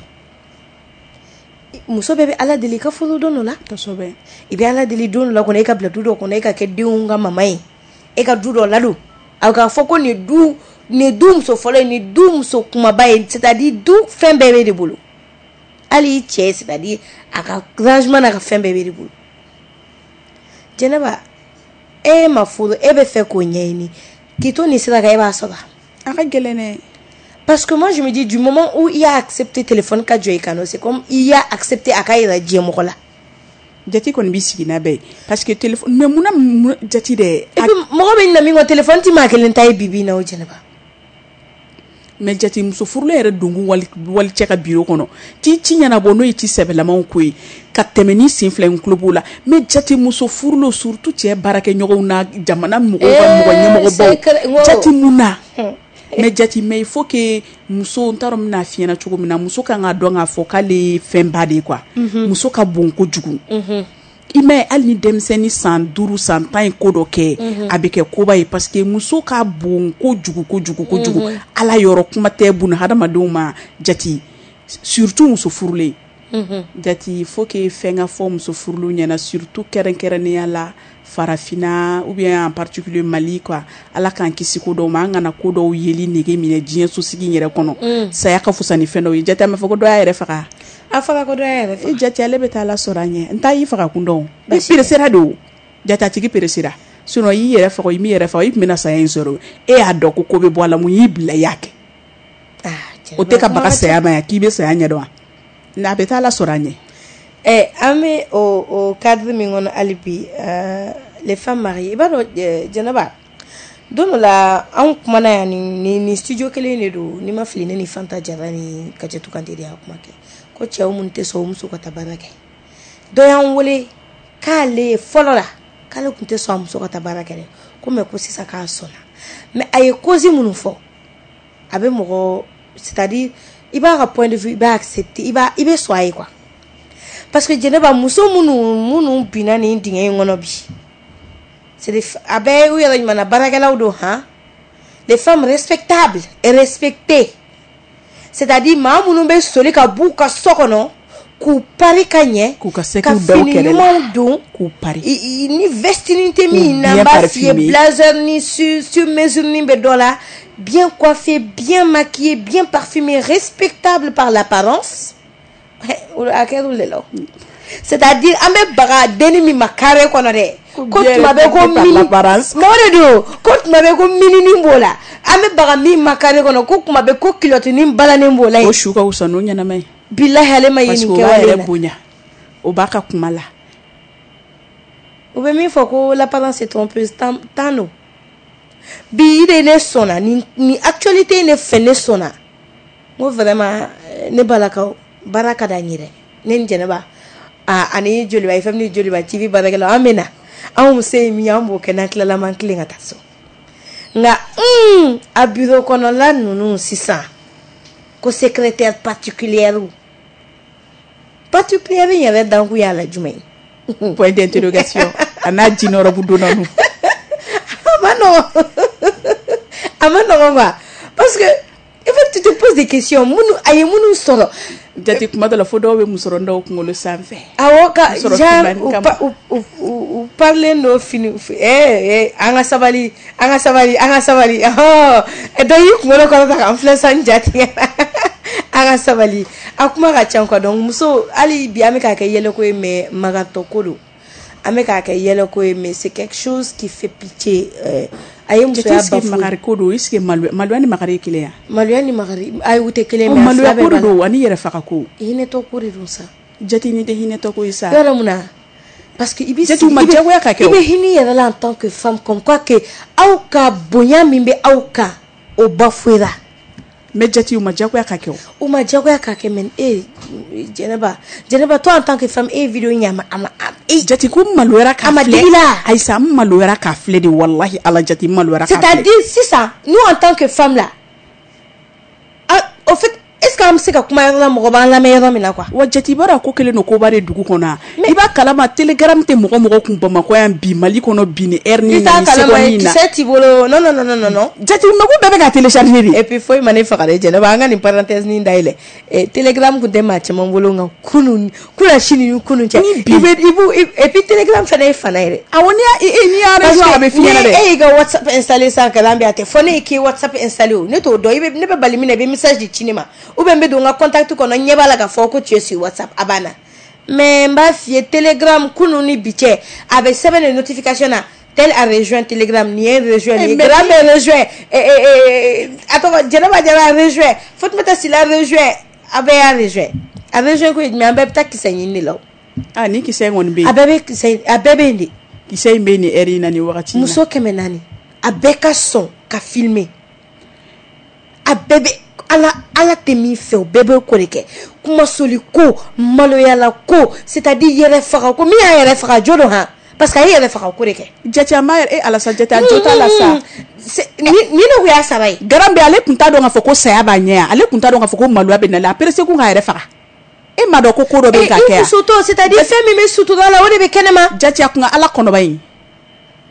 muso bɛɛ bɛ ala deli ka furu don dɔ la kosɛbɛ i bɛ ala deli don dɔ la kɔnɔ e ka bila du dɔ kɔnɔ e ka kɛ denw ka mama ye e ka du dɔ ladon a k'a fɔ ko nin du muso fɔlɔ ye nin du muso kumaba ye c'est-à-dire du fɛn bɛɛ bɛ de bolo hali i cɛ c'est-à-dire a ka rangement n'a ka fɛn bɛɛ bɛ de bolo Jɛnɛba e ma furu e bɛ fɛ k'o ɲɛɲini k'i to nin sira kan e b'a sɔrɔ a ka gɛlɛn dɛ parce que moi je me dis du moment où il a accepté téléphone ka jɔ i kan c'est comme il a accepté a ka yira diɲɛ mɔgɔ la jati kɔni b'i sigi n'a bɛɛ parce que téléphone mais mun jati dɛ et puis mɔgɔ bɛ ɲina min kɔ téléphone ti maa kelen ta ye bibi na o Jɛnɛba mais jati muso furulen yɛrɛ dongun wali cɛ ka bureau kɔnɔ ci ɲɛnabɔ n'o ye ci sɛbɛlamaw ko ye ka tɛmɛ ni sen fila in tulo b'o la mais jati muso furulen surtout cɛ baarakɛɲɔgɔnw na jamana mɔgɔw ka mɔgɔ ɲɛmɔgɔbaw jati mun na mais jati mais il faut que muso n t'a dɔn bɛna f'i ɲɛna cogo min na muso kan ka dɔn k'a fɔ k'ale fɛnba de ye quoi muso ka bon kojugu i m'a ye hali ni denmisɛnnin san 5 san 10 ye ko dɔ kɛ a bɛ kɛ koba ye parce que muso ka bon kojugu ala yɔrɔ kuma tɛ buna hadamadenw ma jati surtout muso furulen jati il faut que fɛn ka fɔ muso furulenw ɲɛna surtout kɛrɛnkɛrɛnnenya la farafina ou bien en particulier Mali quoi ala kan kisi ko do ma ngana ko do yeli nege mine diɲɛ so sigi yɛrɛ kɔnɔ saya ka fusa ni fɛn dɔ ye jate ma fɔ ko dɔ y'a yɛrɛ faga a faga ko dɔ y'a yɛrɛ faga jate ale bɛ taa la sɔrɔ a ɲɛ n t'a y'i faga kun dɔn peresera de o jate tigi peresera sinon y'i yɛrɛ faga i m'i yɛrɛ faga i tun bɛna saya in sɔrɔ e y'a dɔn ko bɛ bɔ a la mun y'i bila i y'a kɛ o tɛ ka baga saya ma yan k'i bɛ saya ɲɛ dɔn wa n'a bɛ taa la sɔrɔ a ɲɛ an bɛ o cadre min kɔnɔ hali bi les femmes mariées i b'a dɔn Jɛnɛba don dɔ la anw kumana yan ni studio kelen de don ni ma fili ne ni Fanta Jara ni Kajatu Kante de y'a kuma kɛ ko cɛw minnu tɛ sɔn o muso ka taa baara kɛ dɔ y'an wele k'ale fɔlɔ la k'ale tun tɛ sɔn a muso ka taa baara kɛ dɛ ko mais ko sisan k'a sɔnna mais a ye cause minnu fɔ a bɛ mɔgɔ c'est-à-dire i b'a ka point de vue i b'a accepter i bɛ sɔn a ye quoi parce que Jɛnɛba muso minnu binna nin dingɛ in kɔnɔ bi c'est a bɛɛ u yɛrɛ ɲuman na baarakɛlaw don han les femmes respectables et respectées c'est-à-dire maa minnu bɛ soli ka b'u ka so kɔnɔ k'u pari ka ɲɛ ka fini ɲumanw don k'u pari ni vestinin tɛ min n'an b'a f'i ye blazer ni sur mesure ni bɛ dɔ la bien coiffé bien maquillé bien parfumé respectable par l'apparence a kɛra le la c'est-à-dire an bɛ baga denni min ma carré kɔnɔ dɛ ko tuma bɛ ko mini mɔgɔ de don ko tuma bɛ ko mininin b'o la an bɛ baga min ma carré kɔnɔ ko tuma bɛ ko kilotinin balanen b'o la yen o su ka wusa n'o ɲɛnama ye bilahi ale ma ye nin kɛwale la bonya o b'a ka kuma la u bɛ min fɔ ko l'apparence est trompeuse tant non bi i de ne sɔnna ni actualité ne fɛ ne sɔnna n ko vraiment ne balakaw baara ka d'an ye dɛ ne ni Jɛnɛba ani Joliba FM ni Joliba TV baarakɛlaw an bɛ na anw muso ye min ye an b'o kɛ n'an tilala man tilen ka taa so nka a bureau kɔnɔla ninnu sisan ko secrétaire particulière yɛrɛ dankun y'a la jumɛn ye point d'interrogation a n'a jinɔrɔbu donna nu a ma nɔgɔn quoi parce que il faut que tu te poses des questions a ye minnu sɔrɔ jate kuma dɔ la fo dɔw bɛ musɔrɔndaw kunkolo sanfɛ awɔ ka genre u parlen do fini an ka sabali dɔ y'i kunkolo kɔrɔta k'an filɛ san jatigɛ an ka sabali a kuma ka ca quoi donc muso hali bi an bɛ k'a kɛ yɛlɛko ye mais magatɔ ko don an bɛ k'a kɛ yɛlɛko ye mais c'est quelque chose qui fait pitié a ye musoya bafu magari ko don est-ce que maloya ni magari ye kelen ya maloya ni magari ayi u tɛ kelen mais maloya ko don ani yɛrɛ faga ko hinɛtɔ ko de don sa jate ni tɛ hinɛtɔ ko ye sa yɔrɔ mun na parce que i bɛ hinɛ yɛrɛ la en tant que femme comme quoi que aw ka bonya min bɛ aw kan o bafouera mais jate u ma jagoya ka kɛ o ma jagoya ka kɛ mais Jɛnɛba toi en tant que femme vidéo ɲama jate ko maloyara ka filɛ Aïssa maloyara ka filɛ de wallahi ala jate maloyara ka filɛ c'est-à-dire sisan nous en tant que femme là au fait est-ce que an bɛ se ka kuma yɔrɔ la mɔgɔ b'an lamɛn yɔrɔ min na quoi wa jate b'a ko kelen don koba de dugu kɔnɔ i b'a kalama telegram tɛ mɔgɔ kun Bamakɔ yan bi Mali kɔnɔ bi ni heure ni na ni seconde ni na kisɛ t'i bolo non jate mako bɛɛ bɛ ka télécharger de et puis foyi ma ne faga dɛ Jɛnɛba an ka nin parenthèse nin dayɛlɛ telegram kun tɛ maa caman bolo nka kunun sini ni kunun cɛ et puis telegram fana ye fana yɛrɛ awɔ n'i y'a réseau a bɛ f'i ɲɛna dɛ e y'i ka WhatsApp installé san kalan bɛ a tɛ fɔ ne ye k'i WhatsApp installé o ne t'o dɔn ne bɛ bali min na i bɛ message di ci ne ma ou bien n bɛ don n ka contact kɔnɔ ɲɛ b'a la k'a fɔ ko tu es sur WhatsApp a banna mais n b'a f'i ye telegram kunun ni bi cɛ a bɛ sɛbɛn de notification na tel a rejoint telegram ni ye rejoint ni grand bɛ rejoint Jɛnɛba Jara a rejoint Fatumata Sila a rejoint a bɛɛ y'a rejoint a rejoint ko ye jumɛn an bɛɛ bɛ taa kisɛ ɲini de la ni kisɛ in kɔni bɛ yen a bɛɛ bɛ yen de kisɛ in bɛ yen ni heure in na ni wagati in na muso 400 a bɛɛ ka sɔn ka filmer a bɛɛ bɛ ala tɛ min fɛ o bɛɛ bɛ ko de kɛ kumasoli ko maloyala ko c'est-à-dire yɛrɛ faga ko min y'a yɛrɛ faga jo don han parce que a ye yɛrɛ faga ko de kɛ jate a ma yɛrɛ alasa jate a jo t'a la sa ni ne ko y'a sara ye garan bɛ ale tun t'a dɔn k'a fɔ ko saya b'a ɲɛ yan ale tun t'a dɔn k'a fɔ ko maloya bɛ na la a perese kun k'a yɛrɛ faga e ma dɔn ko dɔ bɛ ka kɛ yan muso to c'est-à-dire fɛn min bɛ sutura la o de bɛ kɛnɛma jate a kun ka ala kɔnɔba in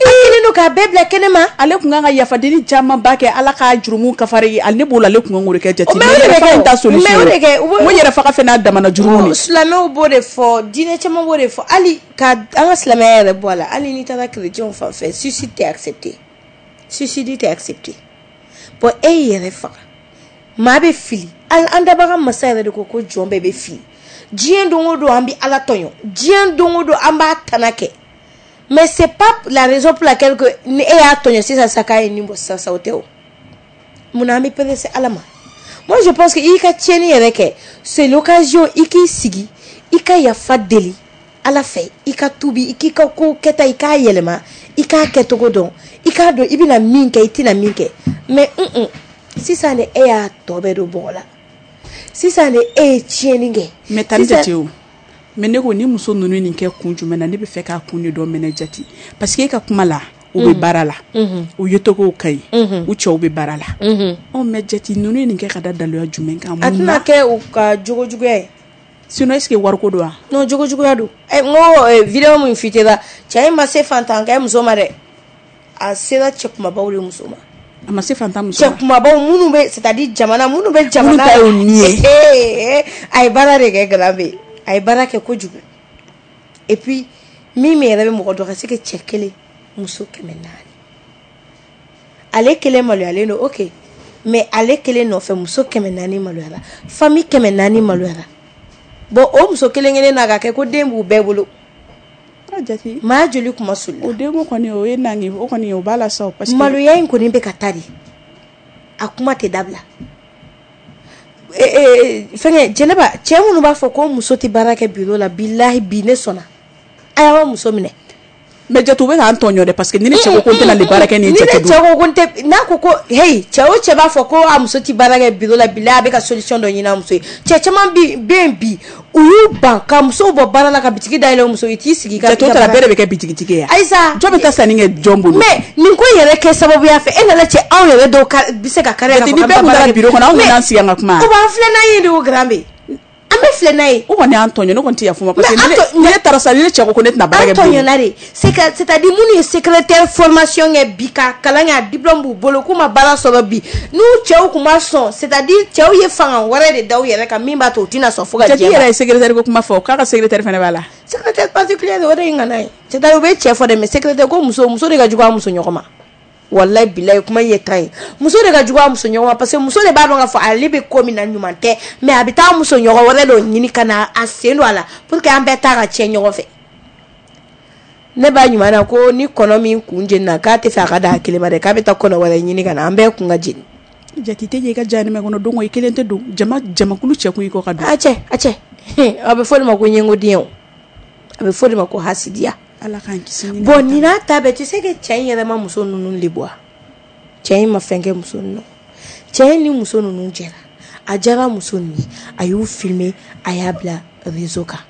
kelen no ka bɛɛ bila kɛnɛ ma ale kun kan ka yafadeli caman ba kɛ ala ka jurumu kafari ale ne b'o la ale kun kan k'o de kɛ jati mais o de bɛ kɛ ta solution mais o de kɛ mo yɛrɛ faga fɛnɛ damana jurumu ni silamɛw b'o de fɔ diinɛ caman b'o de fɔ hali ka an ka silamɛya yɛrɛ bɔ a la hali n'i taara chrétienw fan fɛ suicide tɛ accepté suicide tɛ accepté bon e y'i yɛrɛ faga maa bɛ fili an dabaga masa yɛrɛ de ko jɔn bɛɛ bɛ fili diɲɛ don o don an bɛ ala tɔɲɔ diɲɛ don o don an b'a tana kɛ mais c'est pas la raison pour laquelle que ni e y'a tɔɲɔ sisan sa k'a ye nin bɔ sisan sa o tɛ o munna an bɛ perese ala ma moi je pense que i ka tiɲɛni yɛrɛ kɛ c'est l'occasion i k'i sigi i ka yafa deli ala fɛ i ka tubi i k'i ka ko kɛta i k'a yɛlɛma i k'a kɛcogo dɔn i k'a dɔn i bɛna min kɛ i tɛna min kɛ mais sisan de e y'a tɔ bɛɛ don bɔgɔ la sisan de e ye tiɲɛni kɛ mais tani jate o mais ne ko ni muso ninnu nin kɛ kun jumɛn na ne bɛ fɛ k'a kun de dɔn mɛnɛ jati parce que e ka kuma la u bɛ baara la u ye togow ka ɲi u cɛw bɛ baara la mais jati ninnu ye nin kɛ ka da daluya jumɛn kan mun na a tɛna kɛ u ka jogojuguya ye sinon est-ce que wariko don wa non jogojuguya don n ko vidéo min fitira cɛ in ma se fantankɛ muso ma dɛ a sera cɛ kumabaw de muso ma a ma se fantan muso cɛ kumabaw minnu bɛ c'est-à-dire jamana minnu bɛ jamana ta y'o ni ye a ye baara de kɛ galambe a ye baara kɛ kojugu et puis min yɛrɛ bɛ mɔgɔ dɔ ka se ka cɛ kelen muso 400 ale kelen maloyalen don ok mais ale kelen nɔfɛ muso 400 maloyara famille 400 maloyara bon o muso kelen kelen na ka kɛ ko den b'u bɛɛ bolo jati maa joli kuma soli o den ko kɔni o ye nangi o kɔni o b'a la sa parce que maloya in kɔni bɛ ka taa de a kuma tɛ dabila fɛngɛ jɛnɛba cɛ minnu b'a fɔ ko muso tɛ baara kɛ bureau la bilahi bi ne sɔnna a y'aw muso minɛ mais jatu bɛ k'an tɔɲɔ dɛ parce que ni ne cɛ ko n tɛna nin baara kɛ ni jate don ni ne cɛ ko n tɛ n'a ko ko hey cɛ o cɛ b'a fɔ ko a muso tɛ baara kɛ bureau la bilahi a bɛ ka solution dɔ ɲini a muso ye cɛ caman bɛ yen bi u y'u ban ka musow bɔ baara la ka bitigi dayɛlɛ muso i t'i sigi ka jatu taara bɛɛ de bɛ kɛ bitigitigi ye ayisa jɔn bɛ taa sanni kɛ jɔn bolo mais nin ko yɛrɛ kɛ sababuya fɛ e nana cɛ anw yɛrɛ dɔw bɛ se ka kari ka fɔ ni bɛɛ kun taara bureau kɔnɔ anw bɛna sigi an ka kuma o b'an filɛ n'a ye de o garambe an bɛ filɛ n'a ye o kɔni y'an tɔɲɔ ne kɔni tɛ yafa ma parce que ne taara sa ni ne cɛ ko ne tɛna baara kɛ an tɔɲɔna de c'est-à-dire minnu ye secrétaire formation kɛ bi ka kalan kɛ a diplôme b'u bolo k'u ma baara sɔrɔ bi n'u cɛw kun ma sɔn c'est-à-dire cɛw ye fanga wɛrɛ de da u yɛrɛ kan min b'a to u tɛna sɔn fo ka diɲɛ jati yɛrɛ ye secrétaire ko kuma fɔ k'a ka secrétaire fana b'a la secrétaire particulier de o de ye n ka n'a ye c'est-à-dire u bɛ cɛ fɔ dɛ mais secrétaire ko muso de ka jugu a muso ɲɔgɔn ma wallahi bilahi kuma ye tan ye muso de ka jugu a muso ɲɔgɔn ma parce que muso de b'a dɔn k'a fɔ ale bɛ ko min na ɲuman tɛ mais a bɛ taa muso ɲɔgɔn wɛrɛ dɔ ɲini ka na a sen don a la pour que an bɛɛ ta ka tiɲɛ ɲɔgɔn fɛ ne b'a ɲuman na ko ni kɔnɔ min kun jenina k'a tɛ fɛ a ka da a kelen ma dɛ k'a bɛ taa kɔnɔ wɛrɛ ɲini ka na an bɛɛ kun ka jeni jati tɛ i ka jahanama kɔnɔ don o i kelen tɛ don jamakulu cɛ kun i kɔ ka don a cɛ a bɛ fɔ de ma ko ɲɛngodiyɛn o a bɛ fɔ de ma ko hasidiya ala k'an kisi bon ni n'a ta bɛɛ tu sais que cɛ in yɛrɛ ma muso ninnu de bɔ cɛ in ma fɛn kɛ muso ninnu cɛ in ni muso ninnu jɛra a jara muso ninnu ye a y'u filmer a y'a bila réseau kan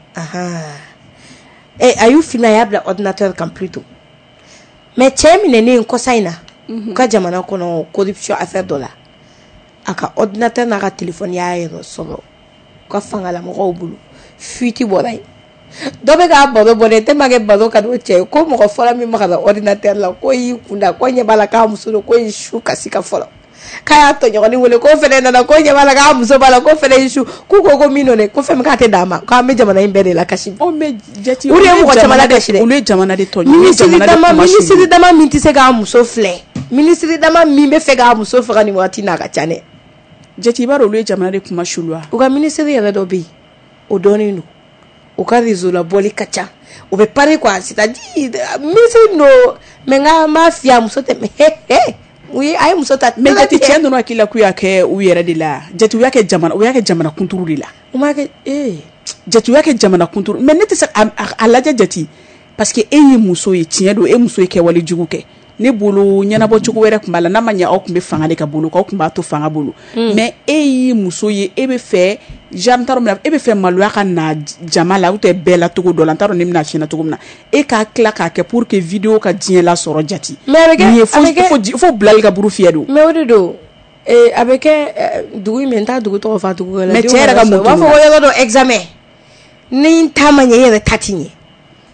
a y'u filmer a y'a bila ordinateur kan plutôt mais cɛ minɛnen kɔsa in na u ka jamana kɔnɔ corruption affaire dɔ la a ka ordinateur n'a ka téléphone y'a yɛrɛ sɔrɔ u ka fangalamɔgɔw bolo fuite bɔra yen dɔ bɛ k'a baro bɔ dɛ tellement que baro ka di o cɛ ye ko mɔgɔ fɔlɔ min magara ordinateur la ko y'i kunda ko ɲɛ b'a la k'a muso don ko y'i su kasi ka fɔlɔ k'a y'a tɔɲɔgɔnin wele ko fɛnɛ nana ko ɲɛ b'a la k'a muso b'a la ko fɛnɛ y'i su k'u ko min don dɛ ko fɛn min k'a tɛ d'a ma k'an bɛ jamana in bɛɛ de la kasi o mais jati o de ye mɔgɔ caman la kasi dɛ olu ye jamana de tɔɲɔ ministre dama min tɛ se k'a muso filɛ ministre dama min bɛ fɛ k'a muso faga nin waati n'a ka ca dɛ jati i b'a dɔn olu ye jamana de kuma sulu wa u ka ministre yɛrɛ dɔ bɛ yen o dɔɔnin don u ka réseau la bɔli ka ca u bɛ pari quoi c'est-à-dire ministre no mais n ka m'a f'i ye a muso tɛ u ye a ye muso ta mais jati cɛ ninnu hakili la k'u y'a kɛ u yɛrɛ de la jati u y'a kɛ jamana kunturu de la u m'a kɛ jati u y'a kɛ jamana kunturu mais ne tɛ se a lajɛ jati parce que e ye muso ye tiɲɛ don e muso ye kɛwale jugu kɛ ne bolo ɲɛnabɔ cogo wɛrɛ tun b'a la n'a ma ɲɛ aw tun bɛ fanga de ka bolo k'aw tun b'a to fanga bolo mais e y'i muso ye e bɛ fɛ genre t'a dɔn min na e bɛ fɛ maloya ka na jama la aw tɛ bɛɛ la cogo dɔ la n t'a dɔn ne bɛna fiɲɛ na cogo min na e k'a tila k'a kɛ pour que vidéo ka diɲɛ lasɔrɔ jati mais a bɛ kɛ fo bilali ka buru fiyɛ don mais o de don a bɛ kɛ dugu in mais n t'a dugu tɔgɔ fɔ a dugu la mais cɛ yɛrɛ ka mun u b'a fɔ ko yɔrɔ dɔ examen ni n ta ma ɲɛ e yɛrɛ ta ti ɲɛ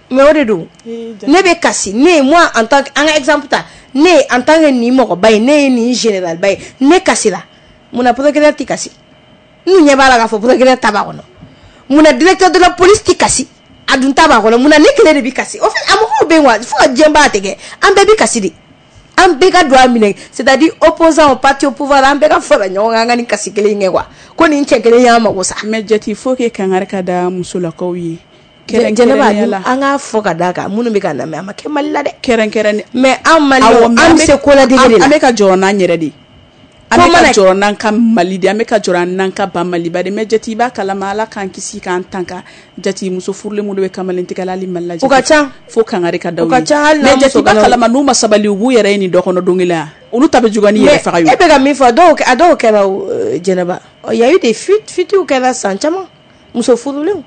mais o de don ne be kasi ne moi en tant que un exemple ta ne en tant que ni mɔgɔ ba ye ne ye ni général ba ye ne kasira muna procureur ti kasi nu ɲɛ b'a la k'a fɔ procureur ta b'a kɔnɔ muna directeur de la police ti kasi a dun ta b'a kɔnɔ muna ne kelen de bi kasi o fait a mɔgɔw bɛ yen wa fo ka diɲɛ b'a tigɛ an bɛɛ bi kasi de an bɛɛ ka don a minɛ c'est-à-dire opposant au parti au pouvoir an bɛɛ ka fara ɲɔgɔn kan an ka nin kasi kelen kɛ quoi ko nin cɛ kelen y'an mago sa mais jati faut que kangari ka da musolakaw ye jɛnɛba an k'a fɔ ka d'a kan minnu bɛ ka lamɛn a ma kɛ Mali la dɛ kɛrɛnkɛrɛn mais an Maliɲɛnw an bɛ se koladege de la an bɛ ka jɔrɔ n'an yɛrɛ de an bɛ ka jɔrɔ n'an ka Mali de an bɛ ka jɔrɔ n'an ka ba Mali ba de mais jati b'a kalama Ala k'an kisi k'an tanga jati muso furulen minnu bɛ kamalen tigɛla hali Mali la jati o ka ca fo kangari ka da u ye o ka ca hali mais jati b'a kalama n'u ma sabali u b'u yɛrɛ ye nin dɔ kɔnɔ don kelen olu ta bɛ juguya ni yɛrɛ faga ye e bɛ ka min fɔ a dɔw kɛra Jɛnɛba il y a eu des fuites kɛra san caman muso furulenw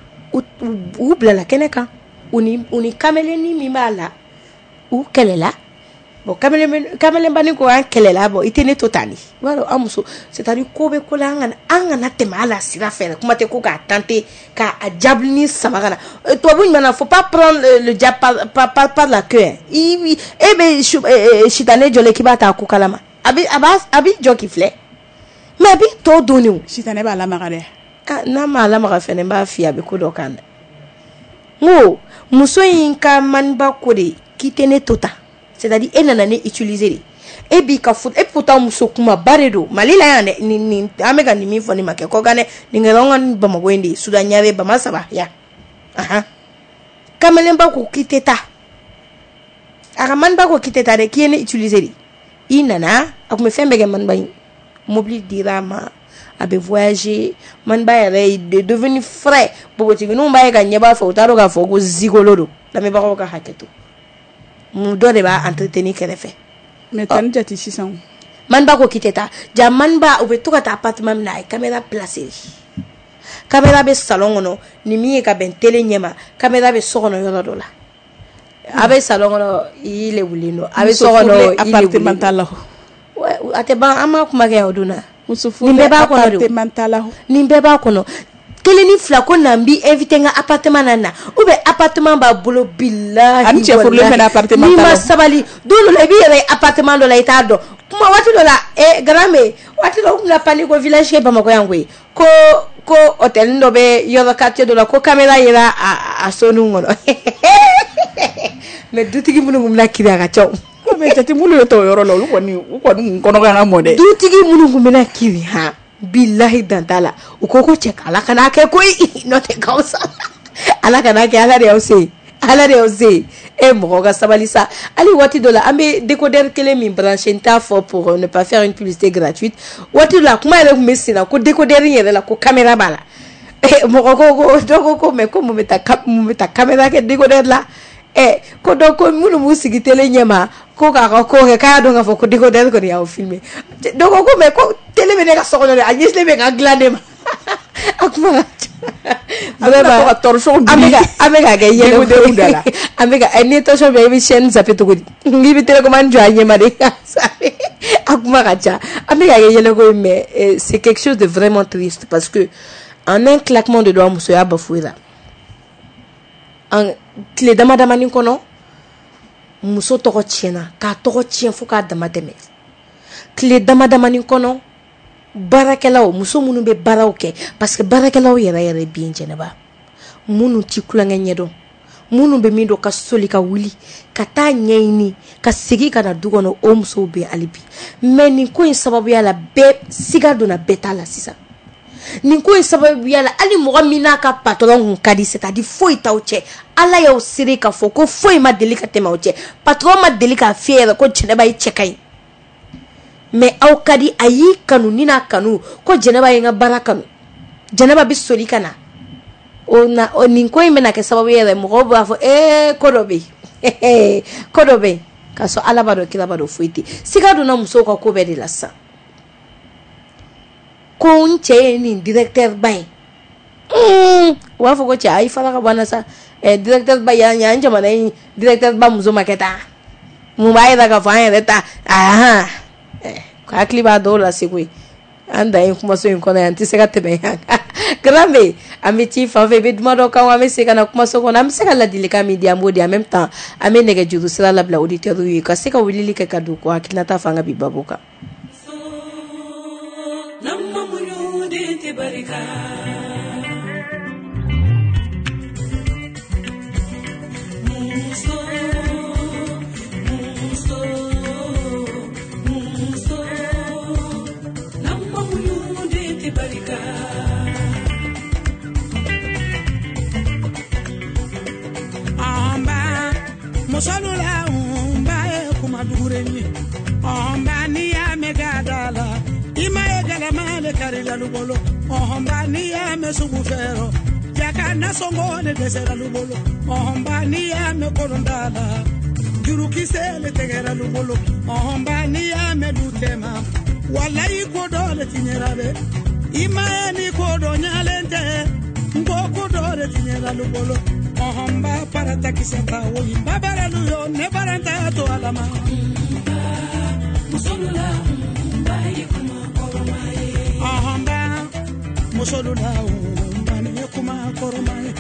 u bilala kɛnɛ kan u ni kamalenin min b'a la u kɛlɛla bon kamalenbani ko an kɛlɛla bon i tɛ ne to tan de i b'a dɔn an muso c'est-à-dire ko bɛ ko la an kana tɛmɛ a la sira fɛ kuma tɛ ko k'a tenter k'a jabili saba ka na tubabu ɲuman na faut pas prendre le diable par la queue e bɛ sitanɛ jɔlen k'i b'a ta a ko kalama a b'i jɔ k'i filɛ mais a b'i tɔ don de o sitanɛ b'a lamaga dɛ n'a ma lamaga fɛnɛ n b'a f'i ye a bɛ ko dɔ kan dɛ n ko muso in ka maniba ko de k'i tɛ ne to tan c'est-à-dire e nana ne utiliser de e b'i ka fut e pourtant muso kumaba de don Mali la yan dɛ nin an bɛ ka nin min fɔ nin ma kɛ kɔ kan dɛ nin kɛra anw ka Bamakɔ in de ye Sudan ɲare Bama saba ya kamalenba ko k'i tɛ taa a ka maniba ko k'i tɛ taa dɛ k'i ye ne utiliser de i nana a tun bɛ fɛn bɛɛ kɛ maniba in mobili dira a ma a bɛ voyager maniba yɛrɛ est devenu frais bogotigininw b'a ye ka ɲɛ b'a fɛ u t'a dɔn k'a fɔ ko zigolo don lamɛnbagaw ka hakɛ to dɔ de b'a entretenir kɛrɛfɛ mais tan jati sisan maniba ko k'i tɛ taa ja maniba u bɛ to ka taa appartement min na a ye caméra placer caméra bɛ salon kɔnɔ ni min ye ka bɛn télé ɲɛma caméra bɛ so kɔnɔ yɔrɔ dɔ la a bɛ salon kɔnɔ i lebulen don a bɛ so kɔnɔ i appartement ta la a tɛ ban an ma kuma kɛ o don na nin bɛɛ b'a kɔnɔ nin bɛɛ b'a kɔnɔ kelen ni fila ko na n b'i invité n ka appartement na ou bien appartement b'a bolo bilahi ani cɛ furulen fɛnɛ appartement n'i ma sabali don dɔ la i b'i yɛrɛ ye appartement dɔ la i t'a dɔn kuma waati dɔ la Garambe waati dɔ u tun pani ko village kɛ Bamakɔ yan koyi ko hôtel dɔ bɛ yɔrɔ quartier dɔ la ko caméra yera a sonu kɔnɔ mais dutigi minnu tun bɛna kiri a ka ca mais jati minnu bɛ taa o yɔrɔ la olu kɔni kɔnɔ kan ka mɔ dɛ dutigi minnu tun bɛna kiri bilahi dan t'a la u ko cɛ Ala kana kɛ koyi n'o tɛ k'aw sa Ala kana kɛ Ala de y'aw se mɔgɔ ka sabali sa hali waati dɔ la an bɛ décodeur kelen min branché n t'a fɔ pour ne pas faire une publicité gratuite waati dɔ la kuma yɛrɛ tun bɛ sen na ko décodeur in yɛrɛ la ko caméra b'a la mɔgɔ ko dɔ ko mais ko mun bɛ taa caméra kɛ décodeur la ko dɔ ko minnu b'u sigi télé ɲɛma ko k'a ka ko kɛ k'a y'a dɔn k'a fɔ ko décodeur kɔni y'aw filmé dɔ ko mais ko télé bɛ ne ka so kɔnɔ dɛ a ɲɛsilen bɛ ka dilan de ma a kuma ka ca an bɛ ka torchon an bɛ ka kɛ yɛlɛko da la an bɛ ka ni torchon bɛ i bɛ chaîne zappé cogo di n'i bɛ télécommande jɔ a ɲɛma de a kuma ka ca an bɛ ka kɛ yɛlɛko mais c'est quelque chose de vraiment triste parce que en un claquement de doigts musoya bafoué la tile damadamanin kɔnɔ muso tɔgɔ tiɲɛna k'a tɔgɔ tiɲɛ fo k'a dama tɛmɛ tile damadamanin kɔnɔ baarakɛlaw muso minnu bɛ baaraw kɛ parce que baarakɛlaw yɛrɛ bi Jɛnɛba minnu ti kulonkɛ ɲɛdɔn minnu bɛ min dɔn ka soli ka wuli ka taa ɲɛɲini ka segin ka na du kɔnɔ o musow bɛ hali bi mais nin ko in sababuya la bɛɛ siga donna bɛɛ t'a la sisan nin ko in sababuya la hali mɔgɔ min n'a ka patron kun ka di c'est-à-dire foyi t'aw cɛ Ala y'aw sere k'a fɔ ko foyi ma deli ka tɛmɛ aw cɛ patron ma deli k'a f'i yɛrɛ ko Jɛnɛba i cɛ ka ɲi mais aw ka di a y'i kanu ni n'a kanu ko Jɛnɛba ye n ka baara kanu Jɛnɛba bɛ soli ka na nin ko in bɛna kɛ sababu yɛrɛ mɔgɔw b'a fɔ ko dɔ bɛ yen ko dɔ bɛ yen k'a sɔrɔ Ala b'a dɔn kira b'a dɔn foyi tɛ siga donna musow ka ko bɛɛ de la sisan ko n cɛ ye nin directeur ba ye u b'a fɔ ko cɛ ayi fara ka bɔ an na sa directeur ba yan jamana in directeur ba muso ma kɛ tan mun b'a yira k'a fɔ an yɛrɛ ta ko hakili b'a dɔw la seko ye an dan ye kumaso in kɔnɔ yan n tɛ se ka tɛmɛ yan Grambe amiti fa fe be duma do kan wa me se kana kuma so kona am se ka ladilikan mi di amodi en même temps ame nege juru sira la bla auditeur yi ka se ka wulili ke kadu ko akina ta fanga bi babuka namma munyu de te barika Musolula umbae kumadureni ombani ya megadala imae galamale karila lubolo ombani ya mesugufero yakana songole desera lubolo ombani ya mekorondala jurukisele tegera lubolo ombani ya medutema walai kodole tinyerabe imae ni kodonyalente ngoko dole tinyera lubolo ohamba para takisenta woyi babara luyo ne baranta to alama musolula mbaye kuma koromaye ohamba musolula mbaye kuma koromaye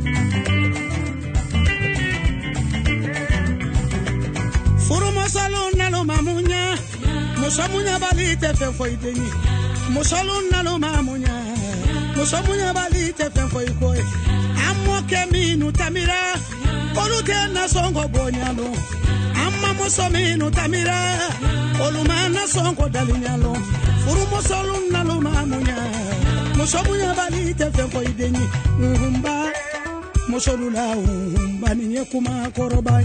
furu musoluna lo mamunya musomunya balite fe foideni musoluna lo mamunya musomunya balite fe foikoy amoke minu tamira olute na songo bonyalo amma musominu tamira olumana songo dalinyalo furu musoluna lo mamunya musomunya balite fe foideni umba musolula umba ninye kuma korobai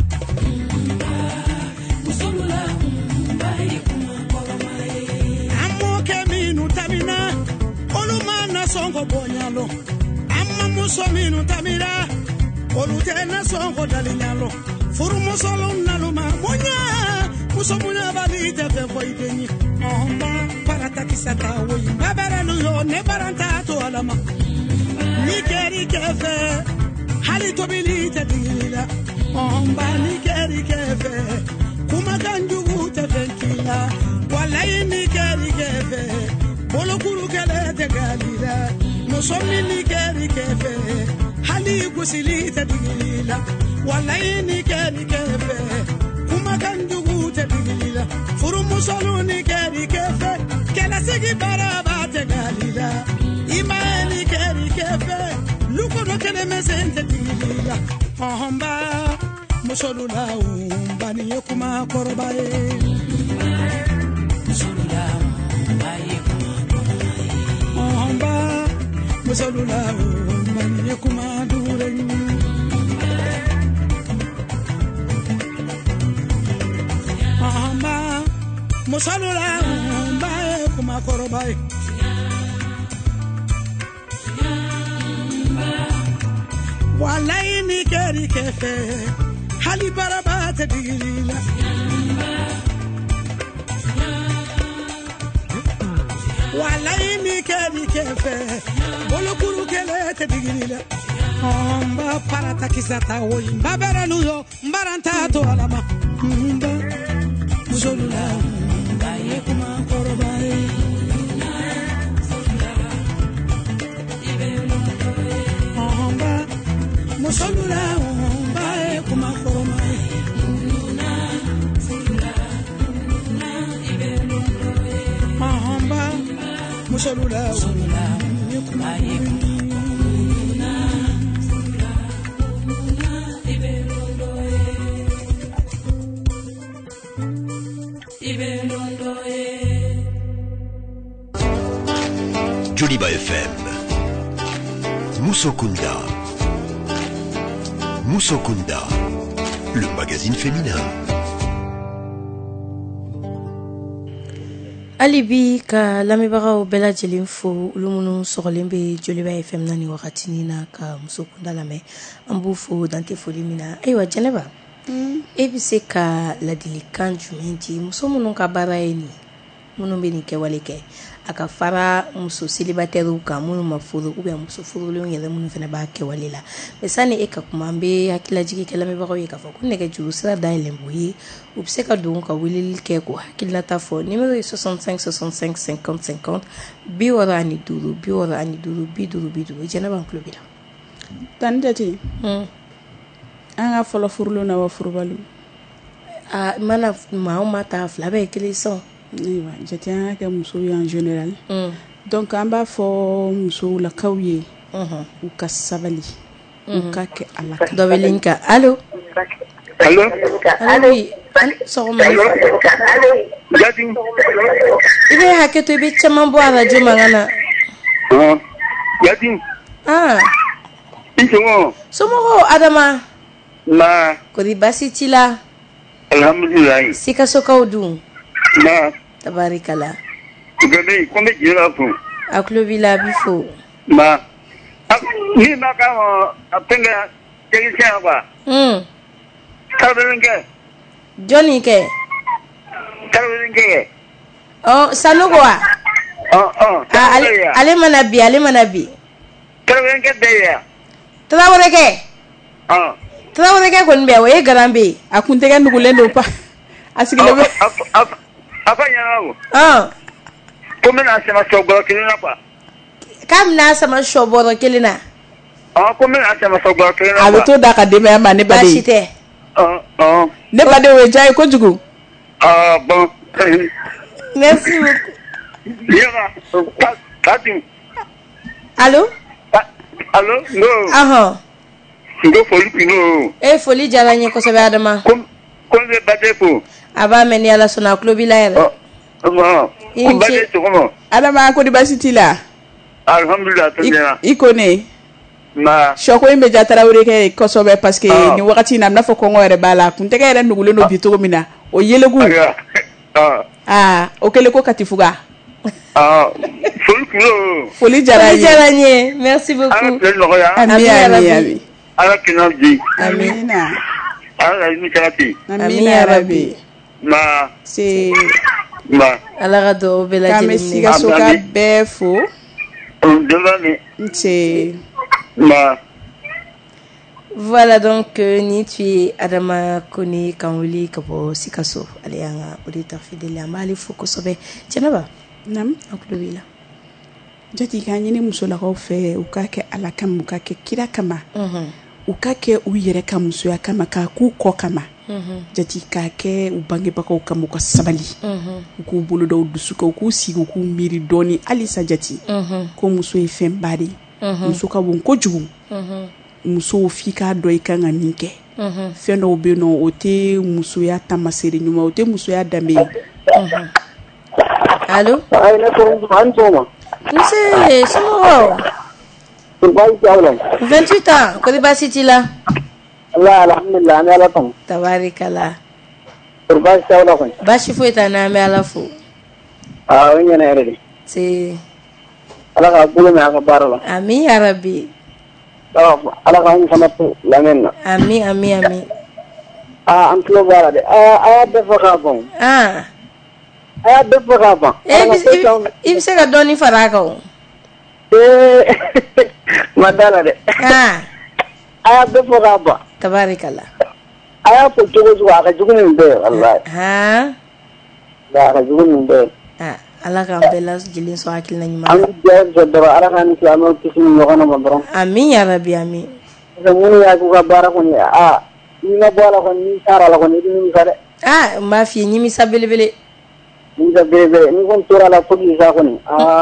musolula umba kuma korobai amoke minu tamina olumana songo bonyalo musominu tamira olutena songo dalinyalo furu musoluna luma munya musomunya balite fe foideni omba para takisata woyi babara luyo ne baranta to alama nikeri kefe hali to bilite dingila omba nikeri kefe kuma ganjugu te fentila walai nikeri kefe bolokuru kele te galila musomini keri kefe hali gusili te digila walaini keri kefe kuma kandugu te digila furu musoluni keri kefe kela sigi baraba te galila imani keri kefe luko do kele mesente digila ohamba musolula umbani kuma korobae musolula umbaye kuma korobae ohamba musolula manye kumadure amba musolula mbae kumakorobai walaini keri kefe hali barabate digila walaini keri kefe bolokuru kele te digila omba para takisata woyi babara luyo mbaranta to alama mba musolula mbaye kuma korobai omba musolula mbaye kuma korobai omba musolula mbaye Joliba FM. Moussokunda. Moussokunda, le magazine féminin. Alibi ka lamebagaw bɛɛ lajɛlen fo olu minnu sɔgɔlen bɛ Joliba FM na ni wagati na ka Moussokunda lamɛn an b'u fo dante foli min na ayiwa Jɛnɛba e bɛ se ka ladilikan jumɛn di muso minnu ka baara ye nin minnu bɛ nin kɛwale kɛ a ka fara muso célibataires kan minnu ma furu ou bien muso furulenw yɛrɛ minnu fana b'a kɛwale la mais sani e ka kuma an bɛ hakililajigi kɛ lamɛnbagaw ye k'a fɔ ko nɛgɛjuru sira dayɛlɛn b'u ye u bɛ se ka don ka weleli kɛ ko hakilinata fɔ numéro ye 65 65 50 50 65 65 Jɛnɛba an tulo b'i la. Tani Jati an ka fɔlɔ furulenw na wa furubaliw mana maa ma taa fila bɛɛ ye kelen sɔn. Ayiwa Jati an ka kɛ musow ye en général donc an b'a fɔ musow lakaw ye u ka sabali u ka kɛ ala kan. Dɔ bɛ ligne kan allo oui sɔgɔma i bɛ hakɛ to i bɛ caman bɔ arajo mankan na. Yati somɔgɔw Adama ma kori baasi t'i la. alhamdulillah Sikasokaw dun ma tabarikala bebe ko me jira fo a tulo b'i la a b'i fo. ma ni ma ka apenga tegisiya ba Karbelinge jɔnni kɛ Sanogo wa ale mana bi Karbelinge beya Traoré kɛ kɔni bɛ o ye garan bɛ a kun tɛgɛ nugulen don pa a sigilen bɛ afa ɲana ko mina sama sɔgbɔ kelen na quoi k'a bɛna sama sɔbɔrɔ kelen na ko mina sama sɔgbɔ kelen na a bɛ to da ka denbaya ma ne baden baasi tɛ ne baden o ye diya ye kojugu bon merci beaucoup yaba Kati allo no ngo foli pino foli diyara n ye kosɛbɛ Adama ko ne bade fo a b'a mɛn ni Ala sɔnna a tulo b'i la yɛrɛ ko bade sɔgɔma Adama ko di baasi t'i la alhamdulillah tɔnjɛna i ko ne ma sɔko in bɛ ja Traoré kɛ kosɛbɛ parce que ni wagati in na a bɛna fɔ kɔngɔ yɛrɛ b'a la kun tɛgɛ yɛrɛ nugulen don bi cogo min na o yelegu o kɛlen ko katifuga foli diyara n ye merci beaucoup ami ala kina ji amina ala ni karati amina rabbi ma c'est ma ala ka dugawu bɛɛ lajɛlen minɛ k'an bɛ Sikasoka bɛɛ fo c'est ma voilà donc ni tu ye Adama Kone kan wuli ka bɔ Sikaso ale y'an ka auditeur fidèle an b'ale fo kosɛbɛ Jɛnɛba nam an tulo b'i la Jati k'a ɲini musolakaw fɛ u k'a kɛ ala kama u k'a kɛ kira kama u k'a kɛ u yɛrɛ ka musoya kama k'a k'u kɔ kama Jati k'a kɛ u bangebagaw kama u ka sabali u k'u bolo da u dusu kan u k'u sigi u k'u miiri dɔɔni halisa Jati ko muso ye fɛnba de muso ka bon kojugu musow f'i k'a dɔn i kan ka min kɛ fɛn dɔw bɛ yen nɔ o tɛ musoya tamasere ɲuman o tɛ musoya danbe ye allo nse somɔgɔw 28 ans kori baasi t'i la alhamdulillah an bɛ ala tanu tabarikala kori baasi t'aw la kɔni baasi foyi t'an na an bɛ ala fo o ye ɲɛna yɛrɛ de c'est ala k'a bolo mɛn a ka baara la amin yarabi ala k'anw fana to lamɛnni na amin an tulo b'a la dɛ a y'a bɛɛ fɔ k'a ban a y'a bɛɛ fɔ k'a ban i bɛ se ka dɔɔni fara a kan ma da la dɛ a y'a bɛɛ fɔ k'a ban tabarikala a y'a fɔ cogo cogo a ka jugu nin bɛɛ walahi a ka jugu nin bɛɛ ala k'an bɛɛ lajɛlen sɔn hakilina ɲuman an bɛ dugawu kɛ dɔrɔn ala k'an ni silamɛw kisi ni ɲɔgɔn ma dɔrɔn amin yarabi amin parce que minnu y'a k'u ka baara kɔni n'i ma bɔ a la kɔni n'i taara a la kɔni i bɛ nimisa dɛ n b'a f'i ye nimisa belebele nimisa belebele n'i kɔni tora la fo k'i sa kɔni